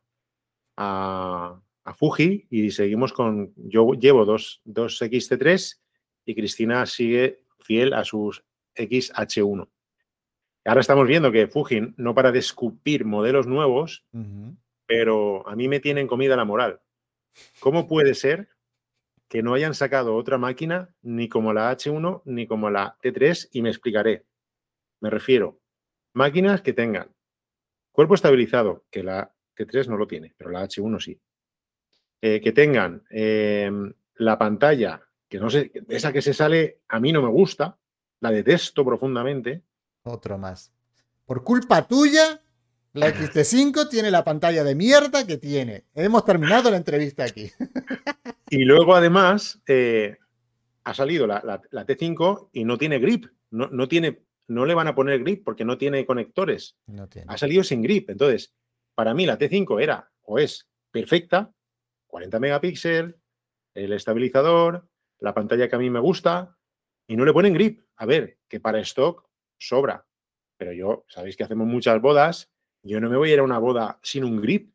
a, a Fuji y seguimos con, yo llevo dos, dos X T tres y Cristina sigue fiel a sus X H uno. Ahora estamos viendo que Fuji no para de escupir modelos nuevos, Ujú. pero a mí me tienen comida la moral. ¿Cómo puede ser que no hayan sacado otra máquina ni como la H uno ni como la T tres? Y me explicaré. Me refiero, máquinas que tengan cuerpo estabilizado, que la T tres no lo tiene, pero la H uno sí. Eh, que tengan eh, la pantalla, que no sé, esa que se sale, a mí no me gusta, la detesto profundamente. Otro más. Por culpa tuya, la X T cinco tiene la pantalla de mierda que tiene. Hemos terminado la entrevista aquí. Y luego, además, eh, ha salido la, la, la T cinco y no tiene grip. No, no, tiene, no le van a poner grip porque no tiene conectores. No tiene. Ha salido sin grip. Entonces, para mí la T cinco era o es perfecta, cuarenta megapíxeles, el estabilizador, la pantalla que a mí me gusta, y no le ponen grip. A ver, que para stock sobra. Pero yo, sabéis que hacemos muchas bodas, yo no me voy a ir a una boda sin un grip.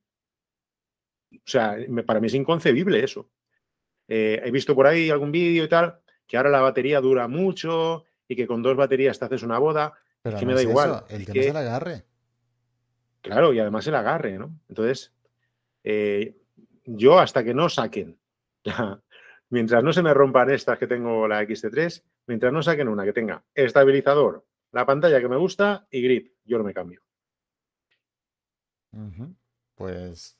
O sea, me, para mí es inconcebible eso. Eh, he visto por ahí algún vídeo y tal, que ahora la batería dura mucho y que con dos baterías te haces una boda. Es Pero que no me da es igual. eso. El Es tema es el que, agarre. claro, y además el agarre, ¿no? Entonces, eh, yo hasta que no saquen, mientras no se me rompan estas que tengo la X T tres, mientras no saquen una que tenga estabilizador, la pantalla que me gusta y grip, yo no me cambio. Ujú. Pues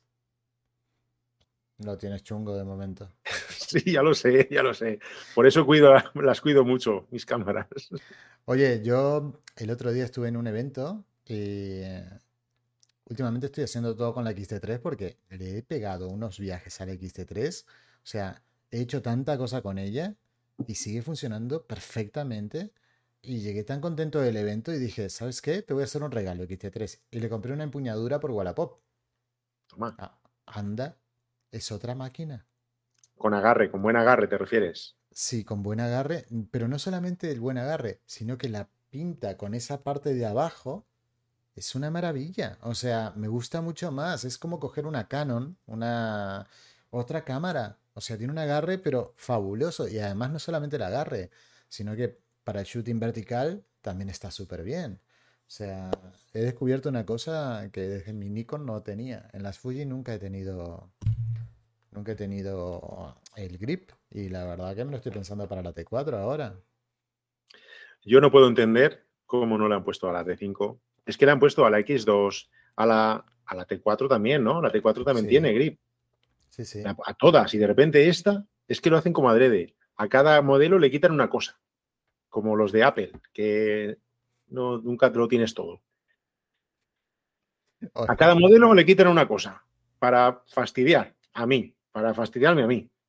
lo tienes chungo de momento. Sí, ya lo sé, ya lo sé. Por eso cuido, las cuido mucho, mis cámaras. Oye, yo el otro día estuve en un evento y eh, últimamente estoy haciendo todo con la X T tres porque le he pegado unos viajes a la X T tres. O sea, he hecho tanta cosa con ella y sigue funcionando perfectamente. Y llegué tan contento del evento y dije, ¿sabes qué? Te voy a hacer un regalo X T tres. Y le compré una empuñadura por Wallapop. Toma, Ah, anda, es otra máquina. con agarre, con buen agarre te refieres. Sí, con buen agarre, pero no solamente el buen agarre, sino que la pinta con esa parte de abajo es una maravilla. O sea, me gusta mucho más. Es como coger una Canon, una otra cámara. O sea, tiene un agarre, pero fabuloso. Y además no solamente el agarre, sino que para el shooting vertical también está súper bien. O sea, he descubierto una cosa que desde mi Nikon no tenía. En las Fuji nunca he tenido, nunca he tenido el grip. Y la verdad que me lo estoy pensando para la T cuatro ahora. Yo no puedo entender cómo no le han puesto a la T cinco. Es que le han puesto a la X dos, a la, a la T cuatro también, ¿no? La T cuatro también Sí, tiene grip. sí, sí. A, a todas. Y de repente esta, es que lo hacen como adrede. A cada modelo le quitan una cosa. Como los de Apple, que no, nunca te lo tienes todo. A Oye, cada modelo le quitan una cosa. Para fastidiar a mí. Para fastidiarme a mí.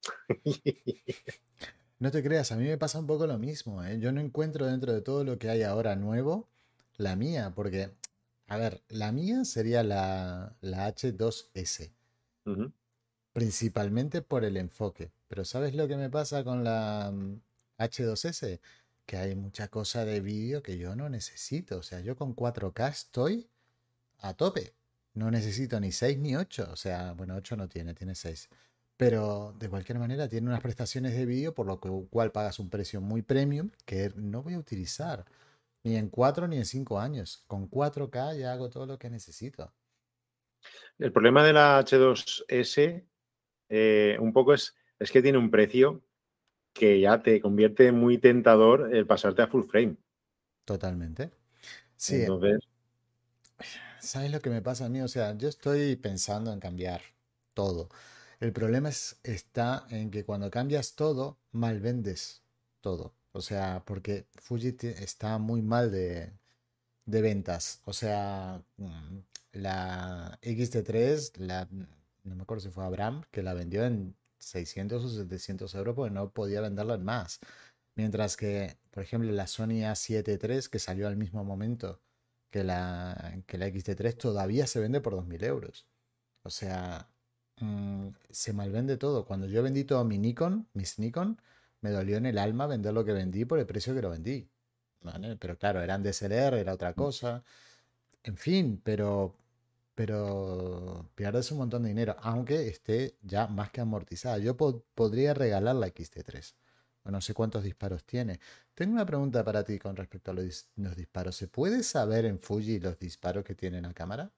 no te creas, a mí me pasa un poco lo mismo, ¿eh? Yo no encuentro dentro de todo lo que hay ahora nuevo la mía, porque, a ver, la mía sería la, la H dos S, Uh -huh. principalmente por el enfoque. Pero ¿sabes lo que me pasa con la mm, H dos S? Que hay mucha cosa de vídeo que yo no necesito. O sea, yo con cuatro K estoy a tope. No necesito ni seis ni ocho. O sea, bueno, ocho no tiene, tiene seis. Pero de cualquier manera tiene unas prestaciones de vídeo por lo cual pagas un precio muy premium que no voy a utilizar ni en cuatro ni en cinco años. Con cuatro K ya hago todo lo que necesito. El problema de la H dos S eh, un poco es, es que tiene un precio que ya te convierte muy tentador el pasarte a full frame. Totalmente. Sí, Entonces, ¿sabes lo que me pasa a mí? O sea, yo estoy pensando en cambiar todo. El problema es, está en que cuando cambias todo, mal vendes todo. O sea, porque Fuji ti- está muy mal de, de ventas. O sea, mm, la X T tres, la, no me acuerdo si fue Abraham, que la vendió en seiscientos o setecientos euros porque no podía venderla en más. Mientras que, por ejemplo, la Sony A siete tres, que salió al mismo momento que la, que la X T tres, todavía se vende por dos mil euros. O sea, mm, se malvende todo. Cuando yo vendí todo mi Nikon, mis Nikon, me dolió en el alma vender lo que vendí por el precio que lo vendí. ¿Vale? Pero claro, eran D S L R, era otra cosa. En fin, pero, pero pierdes un montón de dinero, aunque esté ya más que amortizada. Yo po- podría regalar la X T tres. No sé cuántos disparos tiene. Tengo una pregunta para ti con respecto a los, dis- los disparos. ¿Se puede saber en Fuji los disparos que tiene la cámara?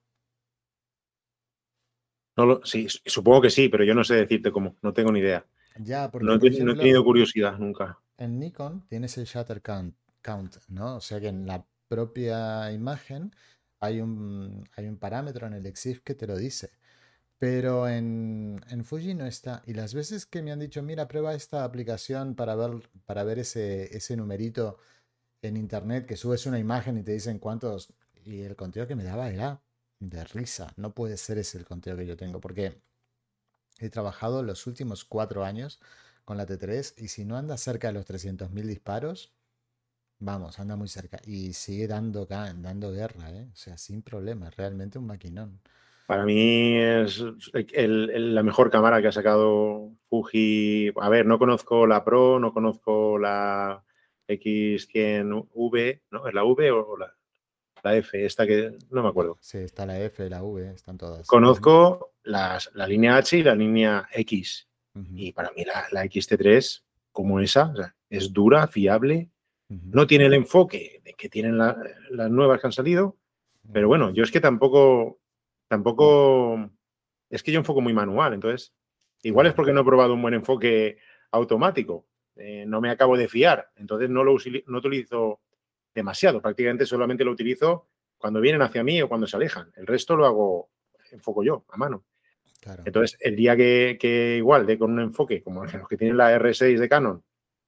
No lo, sí, supongo que sí, pero yo no sé decirte cómo, no tengo ni idea. Ya, porque No he, por te- no he ejemplo, tenido curiosidad nunca. en Nikon tienes el shutter count, count, ¿no? O sea que en la propia imagen hay un, hay un parámetro en el EXIF que te lo dice. Pero en, en Fuji no está. Y las veces que me han dicho, mira, prueba esta aplicación para ver, para ver ese, ese numerito en internet, que subes una imagen y te dicen cuántos. Y el conteo que me daba era de risa. No puede ser ese el conteo que yo tengo, porque he trabajado los últimos cuatro años con la T tres y si no anda cerca de los trescientos mil disparos, vamos, anda muy cerca. Y sigue dando, ca- dando guerra, ¿eh? O sea, sin problema, realmente un maquinón. Para mí es el- el- la mejor cámara que ha sacado Fuji. A ver, no conozco la Pro, no conozco la X cien V, ¿no? ¿Es la V o la, la F? Esta que no me La- acuerdo. sí, está la F, la V, están todas. Ujú, Conozco las, la línea H y la línea X. ujú, Y para mí la, la X T tres, como esa, o sea, es dura, fiable, ujú, no tiene el enfoque de que tienen la- las nuevas que han salido, pero ujú. bueno, yo es que tampoco, tampoco, es que yo enfoco muy manual, entonces, igual es Claro, porque no he probado un buen enfoque automático, eh, no me acabo de fiar, entonces no lo usili- no utilizo demasiado, prácticamente solamente lo utilizo cuando vienen hacia mí o cuando se alejan, el resto lo hago, enfoco yo, a mano. claro. Entonces, el día que, que igual de con un enfoque como los que tienen la R seis de Canon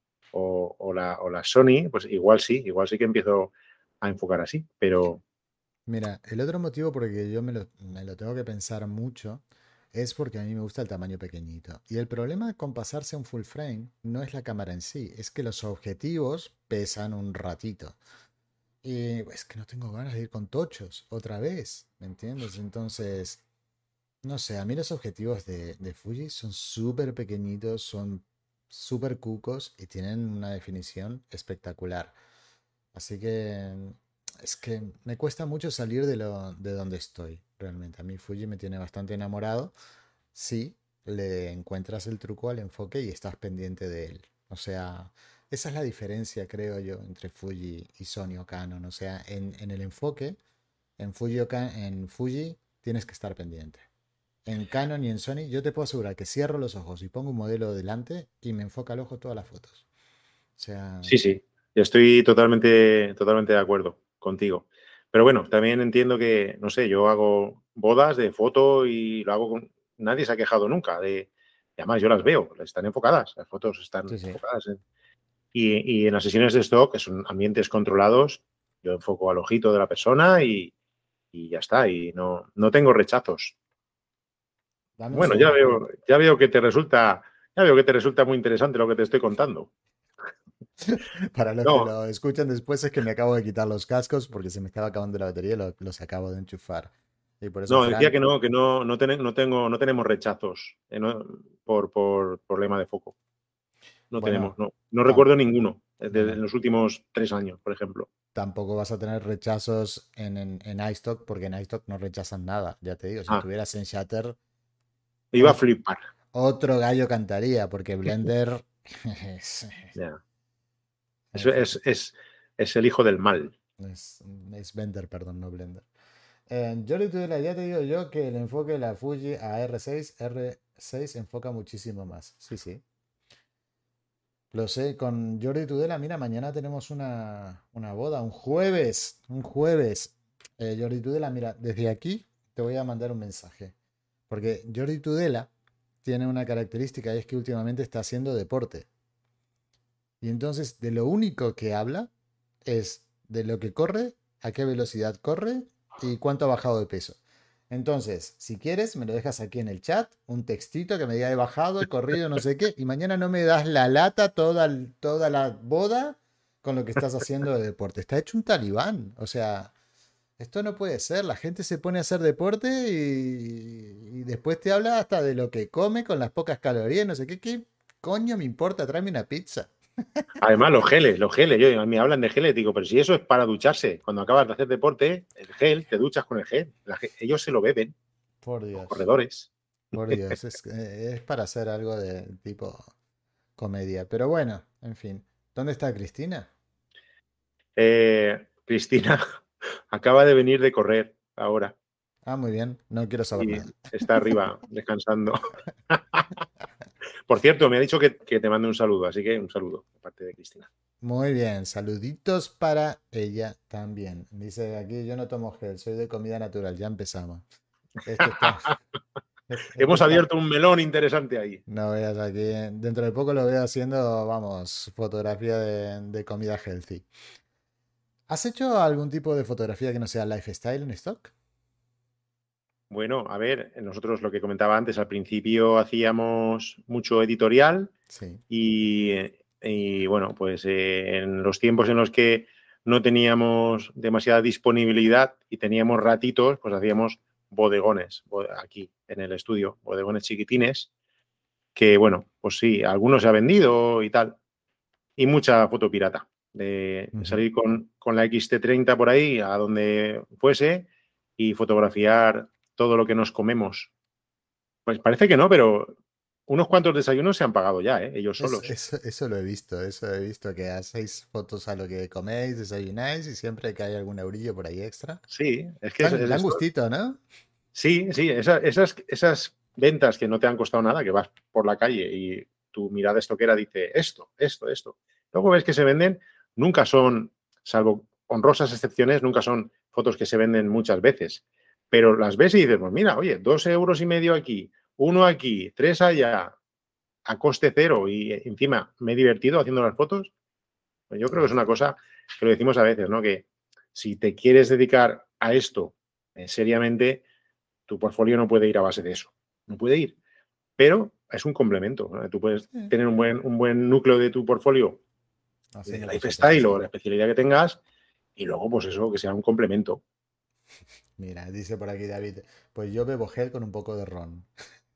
o, o, la, o la Sony, pues igual sí, igual sí que empiezo a enfocar así, pero Mira, el otro motivo por el que yo me lo, me lo tengo que pensar mucho es porque a mí me gusta el tamaño pequeñito. Y el problema con pasarse a un full frame no es la cámara en sí, es que los objetivos pesan un ratito. Y es que no tengo ganas de ir con tochos otra vez, ¿me entiendes? Entonces, no sé, a mí los objetivos de, de Fuji son súper pequeñitos, son súper cucos y tienen una definición espectacular. Así que es que me cuesta mucho salir de lo de donde estoy, realmente. A mí Fuji me tiene bastante enamorado. Sí, le encuentras el truco al enfoque y estás pendiente de él. O sea, esa es la diferencia, creo yo, entre Fuji y Sony o Canon. O sea, en, en el enfoque, en Fuji, o Ca- en Fuji tienes que estar pendiente. En Canon y en Sony, yo te puedo asegurar que cierro los ojos y pongo un modelo delante y me enfoca el ojo todas las fotos. O sea, sí, sí, yo estoy totalmente, totalmente de acuerdo contigo. Pero bueno, también entiendo que, no sé, yo hago bodas de foto y lo hago con... Nadie se ha quejado nunca de... y además yo las veo, están enfocadas, las fotos están sí, sí. enfocadas. en- Y, y en las sesiones de stock, que son ambientes controlados, yo enfoco al ojito de la persona y, y ya está, y no, no tengo rechazos. Dame un Bueno, ya segundo. veo, ya veo que te resulta, ya veo que te resulta muy interesante lo que te estoy contando. Para los que No, lo escuchan después es que me acabo de quitar los cascos porque se me estaba acabando la batería y lo- los acabo de enchufar. Y por eso, no, decía Fran, que no, que no, no, ten- no tengo, no tenemos rechazos eh, no, por, por problema de foco. No bueno, tenemos, no. No tam- recuerdo ninguno eh, de, de bueno, los últimos tres años, por ejemplo. tampoco vas a tener rechazos en, en, en iStock porque en iStock no rechazan nada. Ya te digo, si Ah, estuvieras en Shutter, iba a ot- flipar. otro gallo cantaría porque Blender es, Ya. Es, en fin, es, es, es el hijo del mal. es, es Bender, perdón, no Blender. En Jordi Tudela, ya te digo yo que el enfoque de la Fuji a R seis, R seis enfoca muchísimo más. Sí, sí. Lo sé, con Jordi Tudela, mira, mañana tenemos una, una boda, un jueves, un jueves. Eh, Jordi Tudela, mira, desde aquí te voy a mandar un mensaje. Porque Jordi Tudela tiene una característica y es que últimamente está haciendo deporte. Y entonces de lo único que habla es de lo que corre, a qué velocidad corre y cuánto ha bajado de peso. Entonces, si quieres, me lo dejas aquí en el chat, un textito que me diga he bajado, he corrido, no sé qué, y mañana no me das la lata toda, toda la boda con lo que estás haciendo de deporte. Está hecho un talibán. O sea, esto no puede ser. La gente se pone a hacer deporte y, y después te habla hasta de lo que come con las pocas calorías, no sé qué. ¿Qué coño me importa? Tráeme una pizza. Además, los geles, los geles. Yo, a mí me hablan de geles, digo, pero si eso es para ducharse. Cuando acabas de hacer deporte, el gel, te duchas con el gel. La ge- ellos se lo beben, Por los Dios, corredores. por Dios. Es, eh, es para hacer algo de tipo comedia. Pero bueno, en fin. ¿Dónde está Cristina? Eh, Cristina acaba de venir de correr ahora Ah, muy bien. No quiero saber y nada. está arriba descansando. Por cierto, me ha dicho que, que te mande un saludo, así que un saludo de parte de Cristina. Muy bien, saluditos para ella también. Dice aquí, yo no tomo gel, soy de comida natural. Ya empezamos. Este está, este Hemos está, abierto un melón interesante ahí. no veas aquí, dentro de poco lo veo haciendo, vamos, fotografía de, de comida healthy. ¿Has hecho algún tipo de fotografía que no sea lifestyle en stock? Bueno, a ver, nosotros lo que comentaba antes, al principio hacíamos mucho editorial Sí. y, y, bueno, pues eh, en los tiempos en los que no teníamos demasiada disponibilidad y teníamos ratitos, pues hacíamos bodegones aquí en el estudio, bodegones chiquitines, que bueno, pues sí, algunos se ha vendido y tal, y mucha foto pirata, de Ujú. salir con, con la X T treinta por ahí a donde fuese y fotografiar todo lo que nos comemos. Pues parece que no, pero unos cuantos desayunos se han pagado ya, ¿eh? Ellos Es- solos. eso, eso lo he visto, eso he visto, que hacéis fotos a lo que coméis, desayunáis y siempre que hay algún eurillo por ahí extra. Sí, es que es, Dan, es dan esto. gustito, ¿no? Sí, sí, esa- esas, esas ventas que no te han costado nada, que vas por la calle y tu mirada estoquera dice esto, esto, esto. Luego ves que se venden, nunca son, salvo honrosas excepciones, nunca son fotos que se venden muchas veces. Pero las ves y dices, pues mira, oye, dos euros y medio aquí, uno aquí, tres allá, a coste cero y encima me he divertido haciendo las fotos. Pues yo creo que es una cosa que lo decimos a veces, ¿no? Que si te quieres dedicar a esto eh, seriamente, tu portfolio no puede ir a base de eso. No puede ir. Pero es un complemento, ¿no? Tú puedes Sí. tener un buen, un buen núcleo de tu portfolio de Haciendo cositas lifestyle o así. la especialidad que tengas y luego, pues eso, que sea un complemento. Mira, dice por aquí David, pues yo bebo gel con un poco de ron.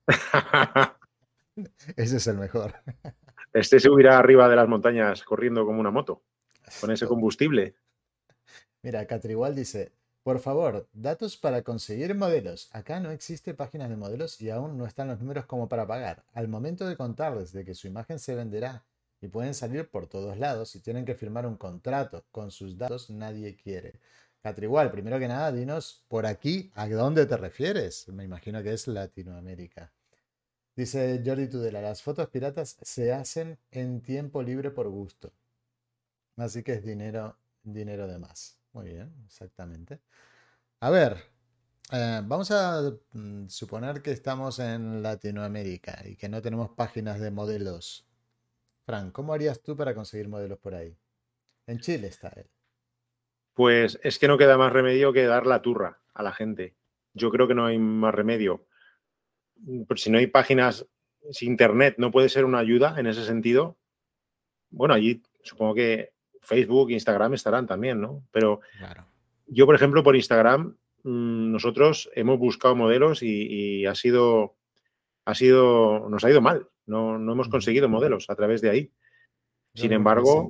Ese es el mejor. Este se subirá arriba de las montañas corriendo como una moto, con ese Esto. combustible. Mira, Catrigual dice, por favor, datos para conseguir modelos. Acá no existe páginas de modelos y aún no están los números como para pagar. Al momento de contarles de que su imagen se venderá y pueden salir por todos lados y tienen que firmar un contrato con sus datos, nadie quiere. Catrigual, primero que nada, dinos por aquí a dónde te refieres. Me imagino que es Latinoamérica. Dice Jordi Tudela, las fotos piratas se hacen en tiempo libre por gusto. Así que es dinero, dinero de más. Muy bien, exactamente. A ver, eh, vamos a mm, suponer que estamos en Latinoamérica y que no tenemos páginas de modelos. Frank, ¿cómo harías tú para conseguir modelos por ahí? En Chile está él. Pues es que no queda más remedio que dar la turra a la gente. Yo creo que no hay más remedio. Pues si no hay páginas, si Internet no puede ser una ayuda en ese sentido, bueno, allí supongo que Facebook, Instagram estarán también, ¿no? Pero Claro. yo, por ejemplo, por Instagram, mmm, nosotros hemos buscado modelos y, y, ha sido, ha sido, nos ha ido mal. No, no hemos Ujú. conseguido modelos a través de ahí. Yo Sin creo que sí. embargo,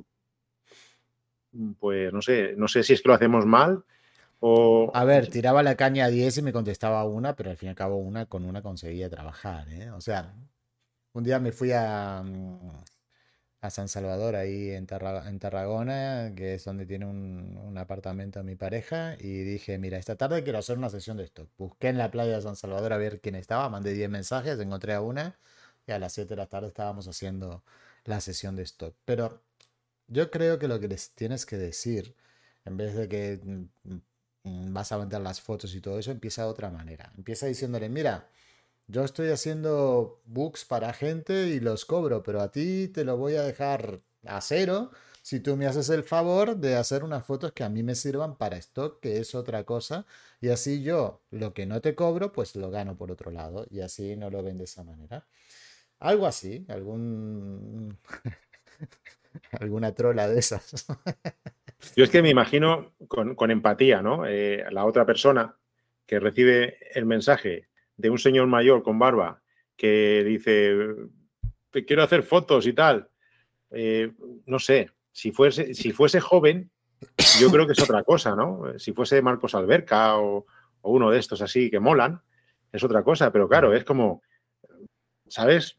pues no sé, no sé si es que lo hacemos mal A o ver, tiraba la caña a diez y me contestaba una, pero al fin y al cabo una con una conseguía trabajar, ¿eh? O sea, un día me fui a, mm, a San Salvador, ahí en, Tarra- en Tarragona, que es donde tiene un, un apartamento mi pareja, y dije, mira, esta tarde quiero hacer una sesión de stock. Busqué en la playa de San Salvador a ver quién estaba, mandé diez mensajes, encontré a una, y a las siete de la tarde estábamos haciendo la sesión de stock. Pero yo creo que lo que les tienes que decir, en vez de que mm, mm, vas a vender las fotos y todo eso, empieza de otra manera. Empieza diciéndole, mira, yo estoy haciendo books para gente y los cobro, pero a ti te lo voy a dejar a cero si tú me haces el favor de hacer unas fotos que a mí me sirvan para stock, que es otra cosa, y así yo lo que no te cobro, pues lo gano por otro lado, y así no lo ven de esa manera. Algo así, algún alguna trola de esas. Yo es que me imagino con, con empatía, ¿no? Eh, la otra persona que recibe el mensaje de un señor mayor con barba que dice, te quiero hacer fotos y tal. Eh, no sé, si fuese, si fuese joven, yo creo que es otra cosa, ¿no? Si fuese Marcos Alberca o, o uno de estos así que molan, es otra cosa, pero claro, es como, ¿sabes?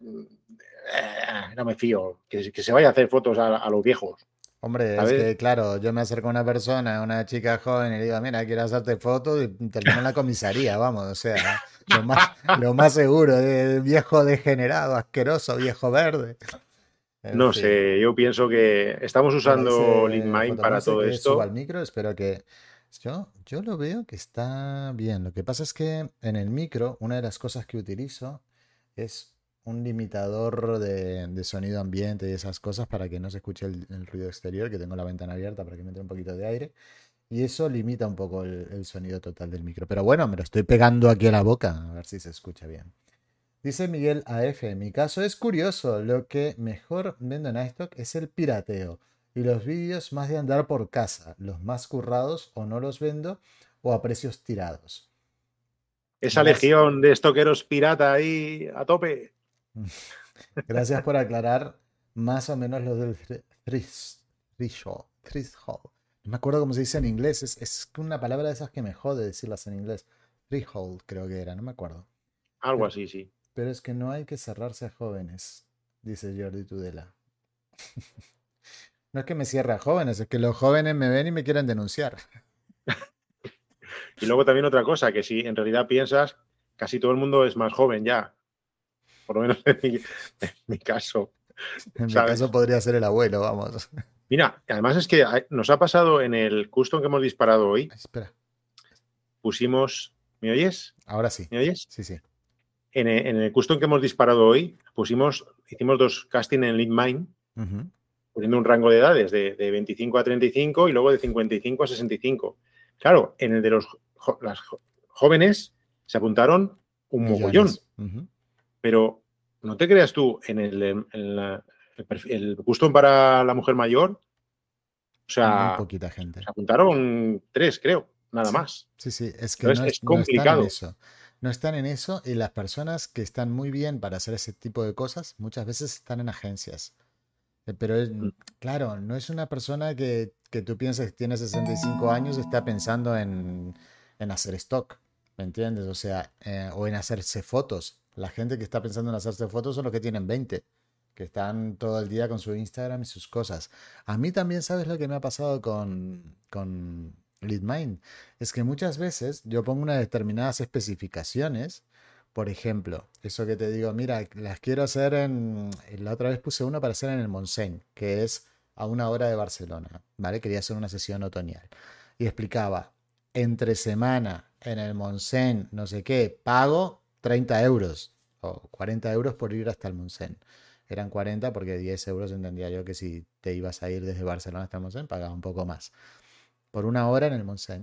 Eh, no me fío, que, que se vaya a hacer fotos a, a los viejos, Hombre, es ¿sabes? que claro, yo me acerco a una persona, a una chica joven, y le digo, mira, quiero hacerte fotos y termino en la comisaría, vamos, o sea, lo más, lo más seguro, de viejo degenerado, asqueroso, viejo verde. En No fin. sé, yo pienso que estamos Mira, usando dice LeadMind para Fotomonse todo que suba al esto. micro, espero que... Yo, yo lo veo que está bien. Lo que pasa es que en el micro, una de las cosas que utilizo es un limitador de, de sonido ambiente y esas cosas para que no se escuche el, el ruido exterior, que tengo la ventana abierta para que me entre un poquito de aire. Y eso limita un poco el, el sonido total del micro. Pero bueno, me lo estoy pegando aquí a la boca, a ver si se escucha bien. Dice Miguel A F, mi caso es curioso, lo que mejor vendo en iStock es el pirateo y los vídeos más de andar por casa, los más currados o no los vendo o a precios tirados. Esa Gracias, legión de estoqueros pirata ahí a tope. gracias por aclarar más o menos lo del thre- thresh- threshold. Threshold. No me acuerdo cómo se dice en inglés, es, es una palabra de esas que me jode decirlas en inglés. Threshold creo que era, no me acuerdo. Algo Pero, así, sí. pero es que no hay que cerrarse a jóvenes, dice Jordi Tudela. No es que me cierre a jóvenes, es que los jóvenes me ven y me quieren denunciar. Y luego también otra cosa, que si en realidad piensas, casi todo el mundo es más joven ya, por lo menos en mi, en mi caso, En mi caso ¿sabes? podría ser el abuelo, vamos. Mira, además es que nos ha pasado en el custom que hemos disparado hoy, Ay, espera, pusimos, ¿me oyes? ahora sí. ¿Me oyes? Sí, sí. En el, en el custom que hemos disparado hoy, pusimos, hicimos dos casting en LeadMind, Ujú. poniendo un rango de edades de, de veinticinco a treinta y cinco y luego de cincuenta y cinco a sesenta y cinco. Claro, en el de los jo, las jóvenes se apuntaron un mogollón, Millones. Ujú. pero no te creas tú, en el, en la, el, perfil, el custom para la mujer mayor, o Muy sea, poquita gente. se apuntaron tres, creo, nada Sí, más. sí, sí. Es que no, Entonces es- es no están en complicado. eso. No están en eso y las personas que están muy bien para hacer ese tipo de cosas muchas veces están en agencias. Eh, Pero es- claro, no es una persona que, que tú pienses que tiene sesenta y cinco años y está pensando en, en hacer stock, ¿me entiendes? O sea, eh, o en hacerse fotos. La gente que está pensando en hacerse fotos son los que tienen veinte, que están todo el día con su Instagram y sus cosas. A mí también, ¿sabes lo que me ha pasado con, con LeadMind? Es que muchas veces yo pongo unas determinadas especificaciones. Por ejemplo, eso que te digo, mira, las quiero hacer en... La otra vez puse una para hacer en el Montseny, que es a una hora de Barcelona, ¿vale? Quería hacer una sesión otoñal. Y explicaba, entre semana en el Montseny, no sé qué, pago treinta euros o cuarenta euros por ir hasta el Montseny. Eran cuarenta porque diez euros entendía yo que si te ibas a ir desde Barcelona hasta el Montseny, pagaba un poco más. Por una hora en el Montseny.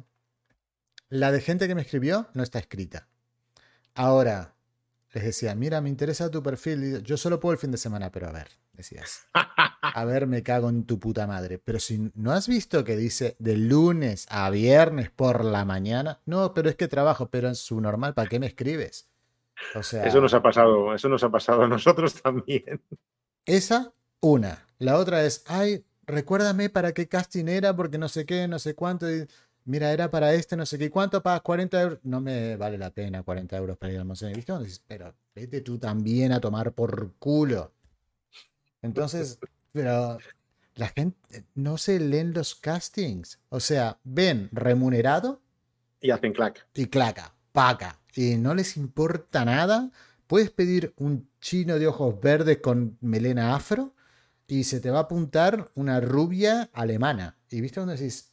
La de gente que me escribió no está escrita. Ahora, les decía, mira, me interesa tu perfil. Yo solo puedo el fin de semana, pero a ver, decías. A ver, me cago en tu puta madre. Pero si no has visto que dice de lunes a viernes por la mañana, no, pero es que trabajo, pero en su normal, ¿para qué me escribes? O Eso nos ha sea, pasado, eso nos ha pasado a nosotros también. esa, una. La otra es, ay, recuérdame para qué casting era, porque no sé qué, no sé cuánto. Y, mira, era para este, no sé qué. ¿Cuánto pagas? Cuarenta euros. No me vale la pena cuarenta euros para ir al museo. ¿Viste? Dices, pero vete tú también a tomar por culo. Entonces, pero la gente no se leen los castings. O sea, ven remunerado Y hacen clac. y claca, paca. Y no les importa nada. Puedes pedir un chino de ojos verdes con melena afro y se te va a apuntar una rubia alemana. Y viste donde decís,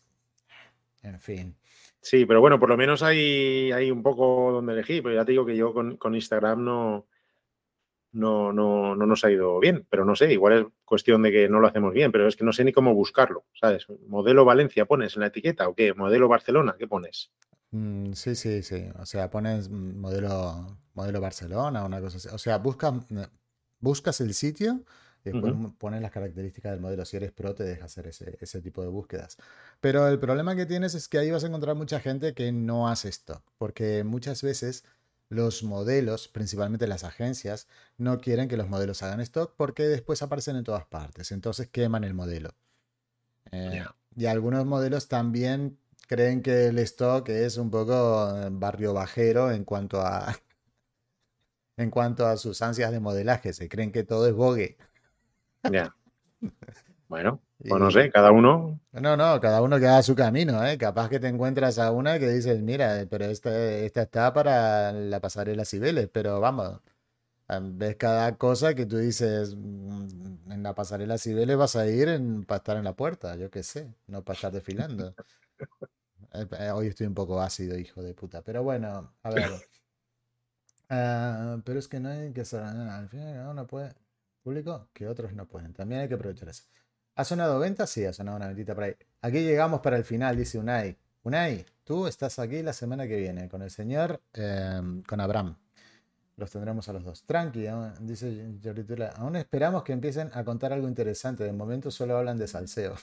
en fin. Sí, pero bueno, por lo menos hay, hay un poco donde elegir, pero ya te digo que yo con, con Instagram no, no, no, no nos ha ido bien, pero no sé, igual es cuestión de que no lo hacemos bien, pero es que no sé ni cómo buscarlo, ¿sabes? ¿Modelo Valencia pones en la etiqueta o qué? ¿Modelo Barcelona? ¿Qué pones? Mm, sí, sí, sí. O sea, pones mm, modelo, modelo Barcelona, una cosa así. O sea, busca, mm, buscas el sitio y después Ujú. mm, pones las características del modelo. Si eres pro, te deja hacer ese, ese tipo de búsquedas. Pero el problema que tienes es que ahí vas a encontrar mucha gente que no hace esto. Porque muchas veces los modelos, principalmente las agencias, no quieren que los modelos hagan stock porque después aparecen en todas partes. Entonces queman el modelo. Eh, Ya, y algunos modelos también creen que el stock es un poco eh, barrio bajero en cuanto a, en cuanto a sus ansias de modelaje. Se creen que todo es Vogue. ya. Bueno, pues no Y sé, cada uno. no, no, cada uno que haga su camino, ¿eh? Capaz que te encuentras a una que dices, mira, pero esta, esta está para la pasarela Cibeles, pero vamos, ah, ves cada cosa que tú dices, "Mm, en la pasarela Cibeles vas a ir en- para estar en la puerta, yo qué sé, no para estar desfilando. Eh, eh, Hoy estoy un poco ácido, hijo de puta. Pero bueno, a ver. Ah, pero es que no hay que hacer nada. Al final, cada uno puede. Público que otros no pueden. También hay que aprovechar eso. ¿Ha sonado venta? Sí, ha sonado una ventita por ahí. Aquí llegamos para el final, dice Unai. Unai, tú estás aquí la semana que viene con el señor, eh, con Abraham. Los tendremos a los dos. Tranqui, aún- dice Jordi Tula. Aún esperamos que empiecen a contar algo interesante. De momento solo hablan de salseo.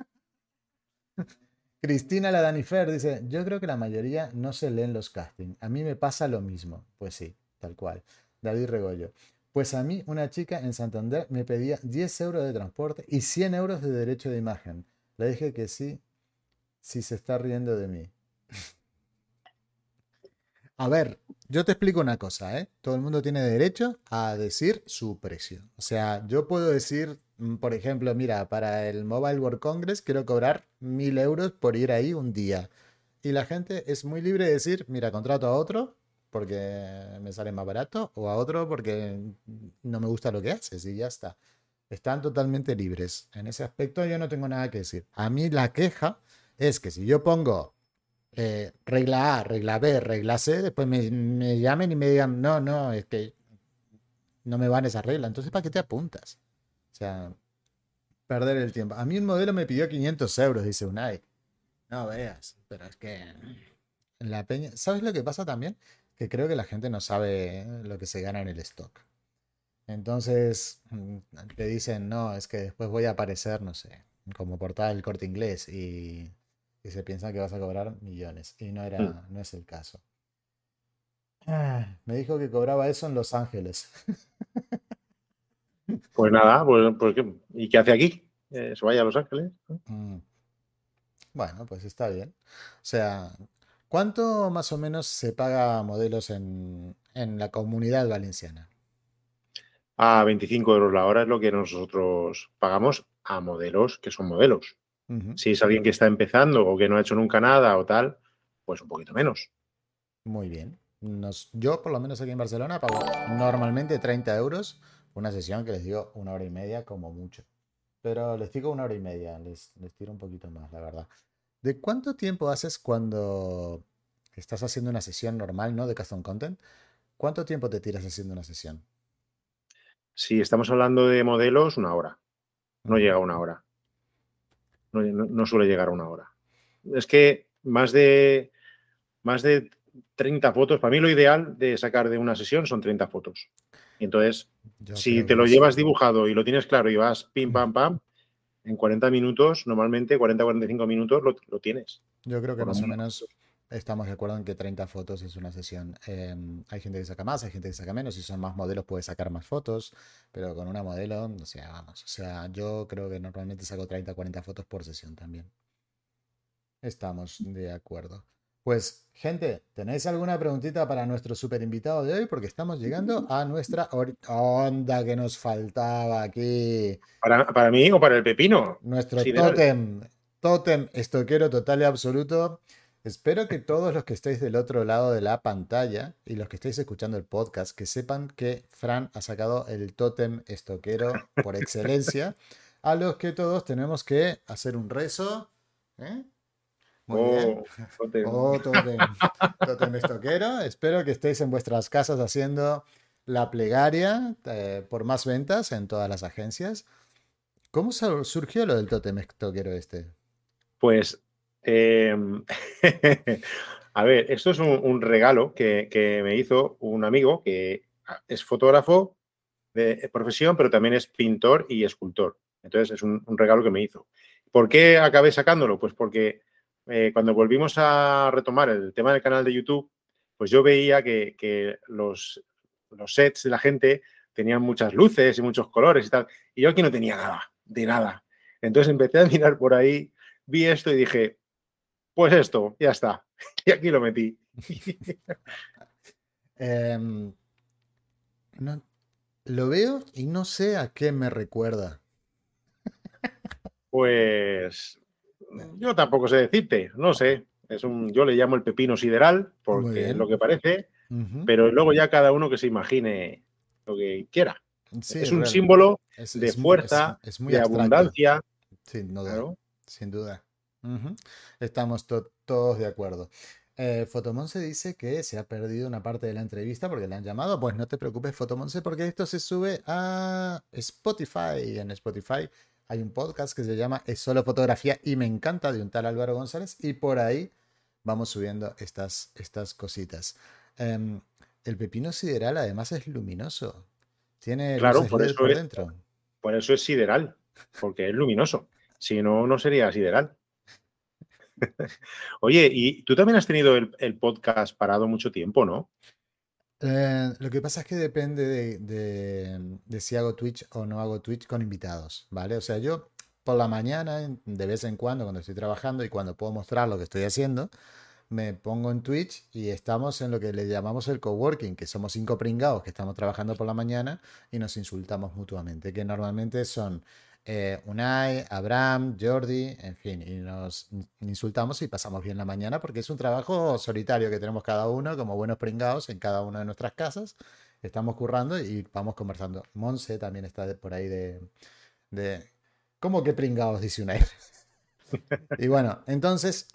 Cristina la Danifer dice, yo creo que la mayoría no se leen los castings. A mí me pasa lo mismo. Pues sí, tal cual. David Regollo. Pues a mí una chica en Santander me pedía diez euros de transporte y cien euros de derecho de imagen. Le dije que sí, si se está riendo de mí. A ver, yo te explico una cosa, ¿eh? Todo el mundo tiene derecho a decir su precio. O sea, yo puedo decir, mm, por ejemplo, mira, para el Mobile World Congress quiero cobrar mil euros por ir ahí un día. Y la gente es muy libre de decir, mira, contrato a otro porque me sale más barato o a otro porque no me gusta lo que haces y ya está. Están totalmente libres. En ese aspecto yo no tengo nada que decir. A mí la queja es que si yo pongo eh, regla A, regla B, regla C, después me, me llamen y me digan, no, no, es que no me van esa regla. Entonces, ¿para qué te apuntas? O sea, perder el tiempo. A mí un modelo me pidió quinientos euros, dice Unai. No veas, pero es que en la peña, ¿sabes lo que pasa también? Que creo que la gente no sabe lo que se gana en el stock. Entonces mm, te dicen, no, es que después voy a aparecer, no sé, como portada del Corte Inglés y, y se piensan que vas a cobrar millones. Y no Mm. era, no es el caso. Ah, me dijo que cobraba eso en Los Ángeles. Pues nada, pues, pues ¿qué? ¿Y qué hace aquí? Eh, ¿se vaya a Los Ángeles? Mm, bueno, pues está bien. O sea, ¿cuánto más o menos se paga a modelos en, en la comunidad valenciana? A veinticinco euros la hora es lo que nosotros pagamos a modelos que son modelos. Ujú. Si es alguien que está empezando o que no ha hecho nunca nada o tal, pues un poquito menos. Muy bien. Nos, yo, por lo menos aquí en Barcelona, pago normalmente treinta euros una sesión que les digo una hora y media como mucho. Pero les digo una hora y media, les, les tiro un poquito más, la verdad. ¿De cuánto tiempo haces cuando estás haciendo una sesión normal, ¿no? De custom content. ¿Cuánto tiempo te tiras haciendo una sesión? Si estamos hablando de modelos, una hora. No Ujú. llega a una hora. No, no- no suele llegar a una hora. Es que más de, más de treinta fotos, para mí lo ideal de sacar de una sesión son treinta fotos. Y entonces, Yo si creo te que lo es... llevas dibujado y lo tienes claro y vas pim, pam, pam, en cuarenta minutos, normalmente cuarenta a cuarenta y cinco minutos lo, lo tienes. Yo creo que Por lo más o menos. menos estamos de acuerdo en que treinta fotos es una sesión. Em, hay gente que saca más, hay gente que saca menos. Si son más modelos, puede sacar más fotos. Pero con una modelo, o sea, vamos. O sea, yo creo que normalmente saco treinta, cuarenta fotos por sesión también. Estamos de acuerdo. Pues, gente, ¿tenéis alguna preguntita para nuestro super invitado de hoy? Porque estamos llegando a nuestra hor- onda que nos faltaba aquí. Para, para mí o para el pepino. Nuestro Sideral. tótem, tótem estoquero total y absoluto. Espero que todos los que estéis del otro lado de la pantalla y los que estéis escuchando el podcast, que sepan que Fran ha sacado el tótem estoquero por excelencia, a los que todos tenemos que hacer un rezo. ¿Eh? Muy bien. Oh, tótem. Oh, tótem, tótem estoquero. Espero que estéis en vuestras casas haciendo la plegaria eh, por más ventas en todas las agencias. ¿Cómo sur- surgió lo del tótem estoquero este? Pues, eh, a ver, esto es un, un regalo que, que me hizo un amigo que es fotógrafo de profesión, pero también es pintor y escultor. Entonces, es un, un regalo que me hizo. ¿Por qué acabé sacándolo? Pues porque eh, cuando volvimos a retomar el tema del canal de YouTube, pues yo veía que, que los, los sets de la gente tenían muchas luces y muchos colores y tal. Y yo aquí no tenía nada, de nada. Entonces empecé a mirar por ahí, vi esto y dije, pues esto, ya está. Y aquí lo metí. Em, no, lo veo y no sé a qué me recuerda. Pues yo tampoco sé decirte, no sé. Es un, yo le llamo el pepino sideral Muy porque es lo bien. que parece, Ujú. pero luego ya cada uno que se imagine lo que quiera. Sí, Es un real. símbolo Es, de es, mu- es- fuerza, es muy de abstracto, abundancia. sin duda, Claro. sin duda. Ujú. Estamos to- todos de acuerdo. Eh, Fotomonse dice que se ha perdido una parte de la entrevista porque le han llamado. Pues no te preocupes, Fotomonse, porque esto se sube a Spotify. En Spotify hay un podcast que se llama Es solo fotografía y me encanta, de un tal Álvaro González, y por ahí vamos subiendo estas, estas cositas. Em, el pepino sideral además es luminoso. Tiene Claro, luces por L E D eso por es, dentro. por eso es sideral, porque es luminoso. Si no, no sería sideral. Oye, y tú también has tenido el, el podcast parado mucho tiempo, ¿no? Eh, lo que pasa es que depende de, de- de si hago Twitch o no hago Twitch con invitados, ¿vale? O sea, yo por la mañana, en- de vez en cuando, cuando estoy trabajando y cuando puedo mostrar lo que estoy haciendo, me pongo en Twitch y estamos en lo que le llamamos el coworking, que somos cinco pringados que estamos trabajando por la mañana y nos insultamos mutuamente, que normalmente son eh, Unai, Abraham, Jordi, en fin, y nos insultamos y pasamos bien la mañana porque es un trabajo solitario que tenemos cada uno como buenos pringados en cada una de nuestras casas. Estamos currando y vamos conversando. Monse también está de- por ahí de, de... ¿Cómo que pringados? Dice Unai. Y bueno, entonces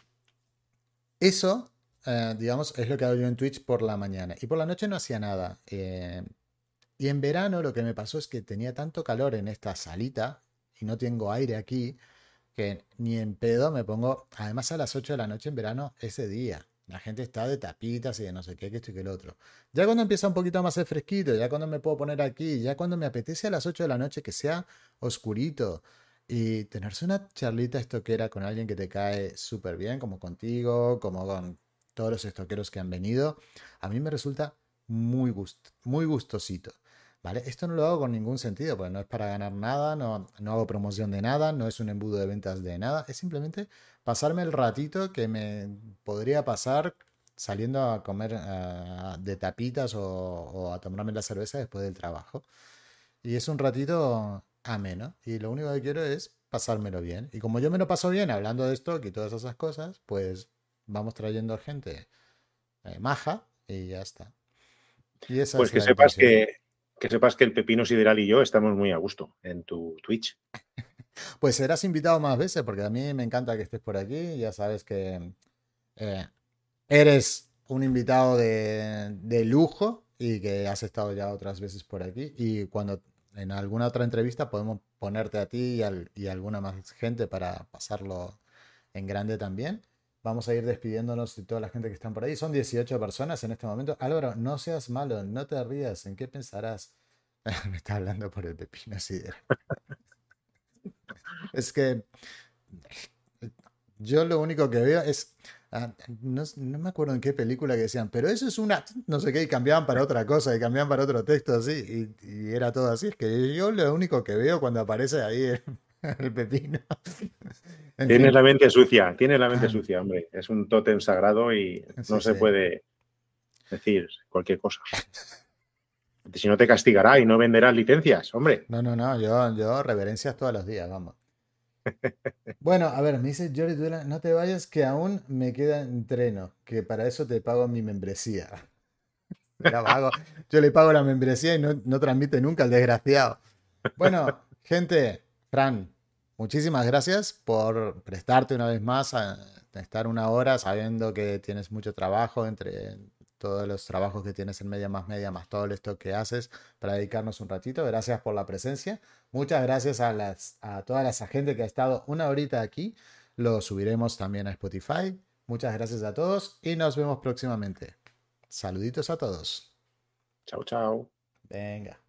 eso, eh, digamos, es lo que hago yo en Twitch por la mañana. Y por la noche no hacía nada. Eh, y en verano lo que me pasó es que tenía tanto calor en esta salita y no tengo aire aquí que ni en pedo me pongo. Además, a las ocho de la noche en verano, ese día. La gente está de tapitas y de no sé qué, que esto y que el otro. Ya cuando empieza un poquito más el fresquito, ya cuando me puedo poner aquí, ya cuando me apetece a las ocho de la noche que sea oscurito y tenerse una charlita estoquera con alguien que te cae súper bien, como contigo, como con todos los estoqueros que han venido, a mí me resulta muy, gust muy gustosito. ¿Vale? Esto no lo hago con ningún sentido, porque no es para ganar nada, no, no hago promoción de nada, no es un embudo de ventas de nada, es simplemente pasarme el ratito que me podría pasar saliendo a comer ah, de tapitas o, o a tomarme la cerveza después del trabajo. Y es un ratito ameno, y lo único que quiero es pasármelo bien. Y como yo me lo paso bien hablando de stock y todas esas cosas, pues vamos trayendo gente eh, maja y ya está. Y esa Pues es que la sepas intención. que, que sepas que el pepino sideral y yo estamos muy a gusto en tu Twitch. Pues serás invitado más veces, porque a mí me encanta que estés por aquí. Ya sabes que eh, eres un invitado de, de lujo y que has estado ya otras veces por aquí. Y cuando en alguna otra entrevista podemos ponerte a ti y, al- y alguna más gente para pasarlo en grande también. Vamos a ir despidiéndonos de toda la gente que están por ahí. Son dieciocho personas en este momento. Álvaro, no seas malo, no te rías. ¿En qué pensarás? Me está hablando por el pepino, sí. Es que yo lo único que veo es. ah, no, no me acuerdo en qué película que decían, pero eso es una. No sé qué, y cambiaban para otra cosa, y cambiaban para otro texto así, y, y era todo así. Es que yo lo único que veo cuando aparece ahí el, el pepino. En Tienes fin. la mente sucia, tienes la mente sucia, hombre. Es un tótem sagrado y Sí, no se sí. puede decir cualquier cosa. Si no te castigará y no venderás licencias, hombre. No, no, no, yo, yo reverencias todos los días, vamos. Bueno, a ver, me dice Jordi Dura, no te vayas que aún me queda entreno, que para eso te pago mi membresía. Mira, vago, yo le pago la membresía y no, no transmite nunca el desgraciado. Bueno, gente, Fran, muchísimas gracias por prestarte una vez más a estar una hora sabiendo que tienes mucho trabajo entre todos los trabajos que tienes en Media Más Media, más todo esto que haces para dedicarnos un ratito. Gracias por la presencia. Muchas gracias a, las, a toda esa gente que ha estado una horita aquí. Lo subiremos también a Spotify. Muchas gracias a todos y nos vemos próximamente. Saluditos a todos. Chao, chao. Venga.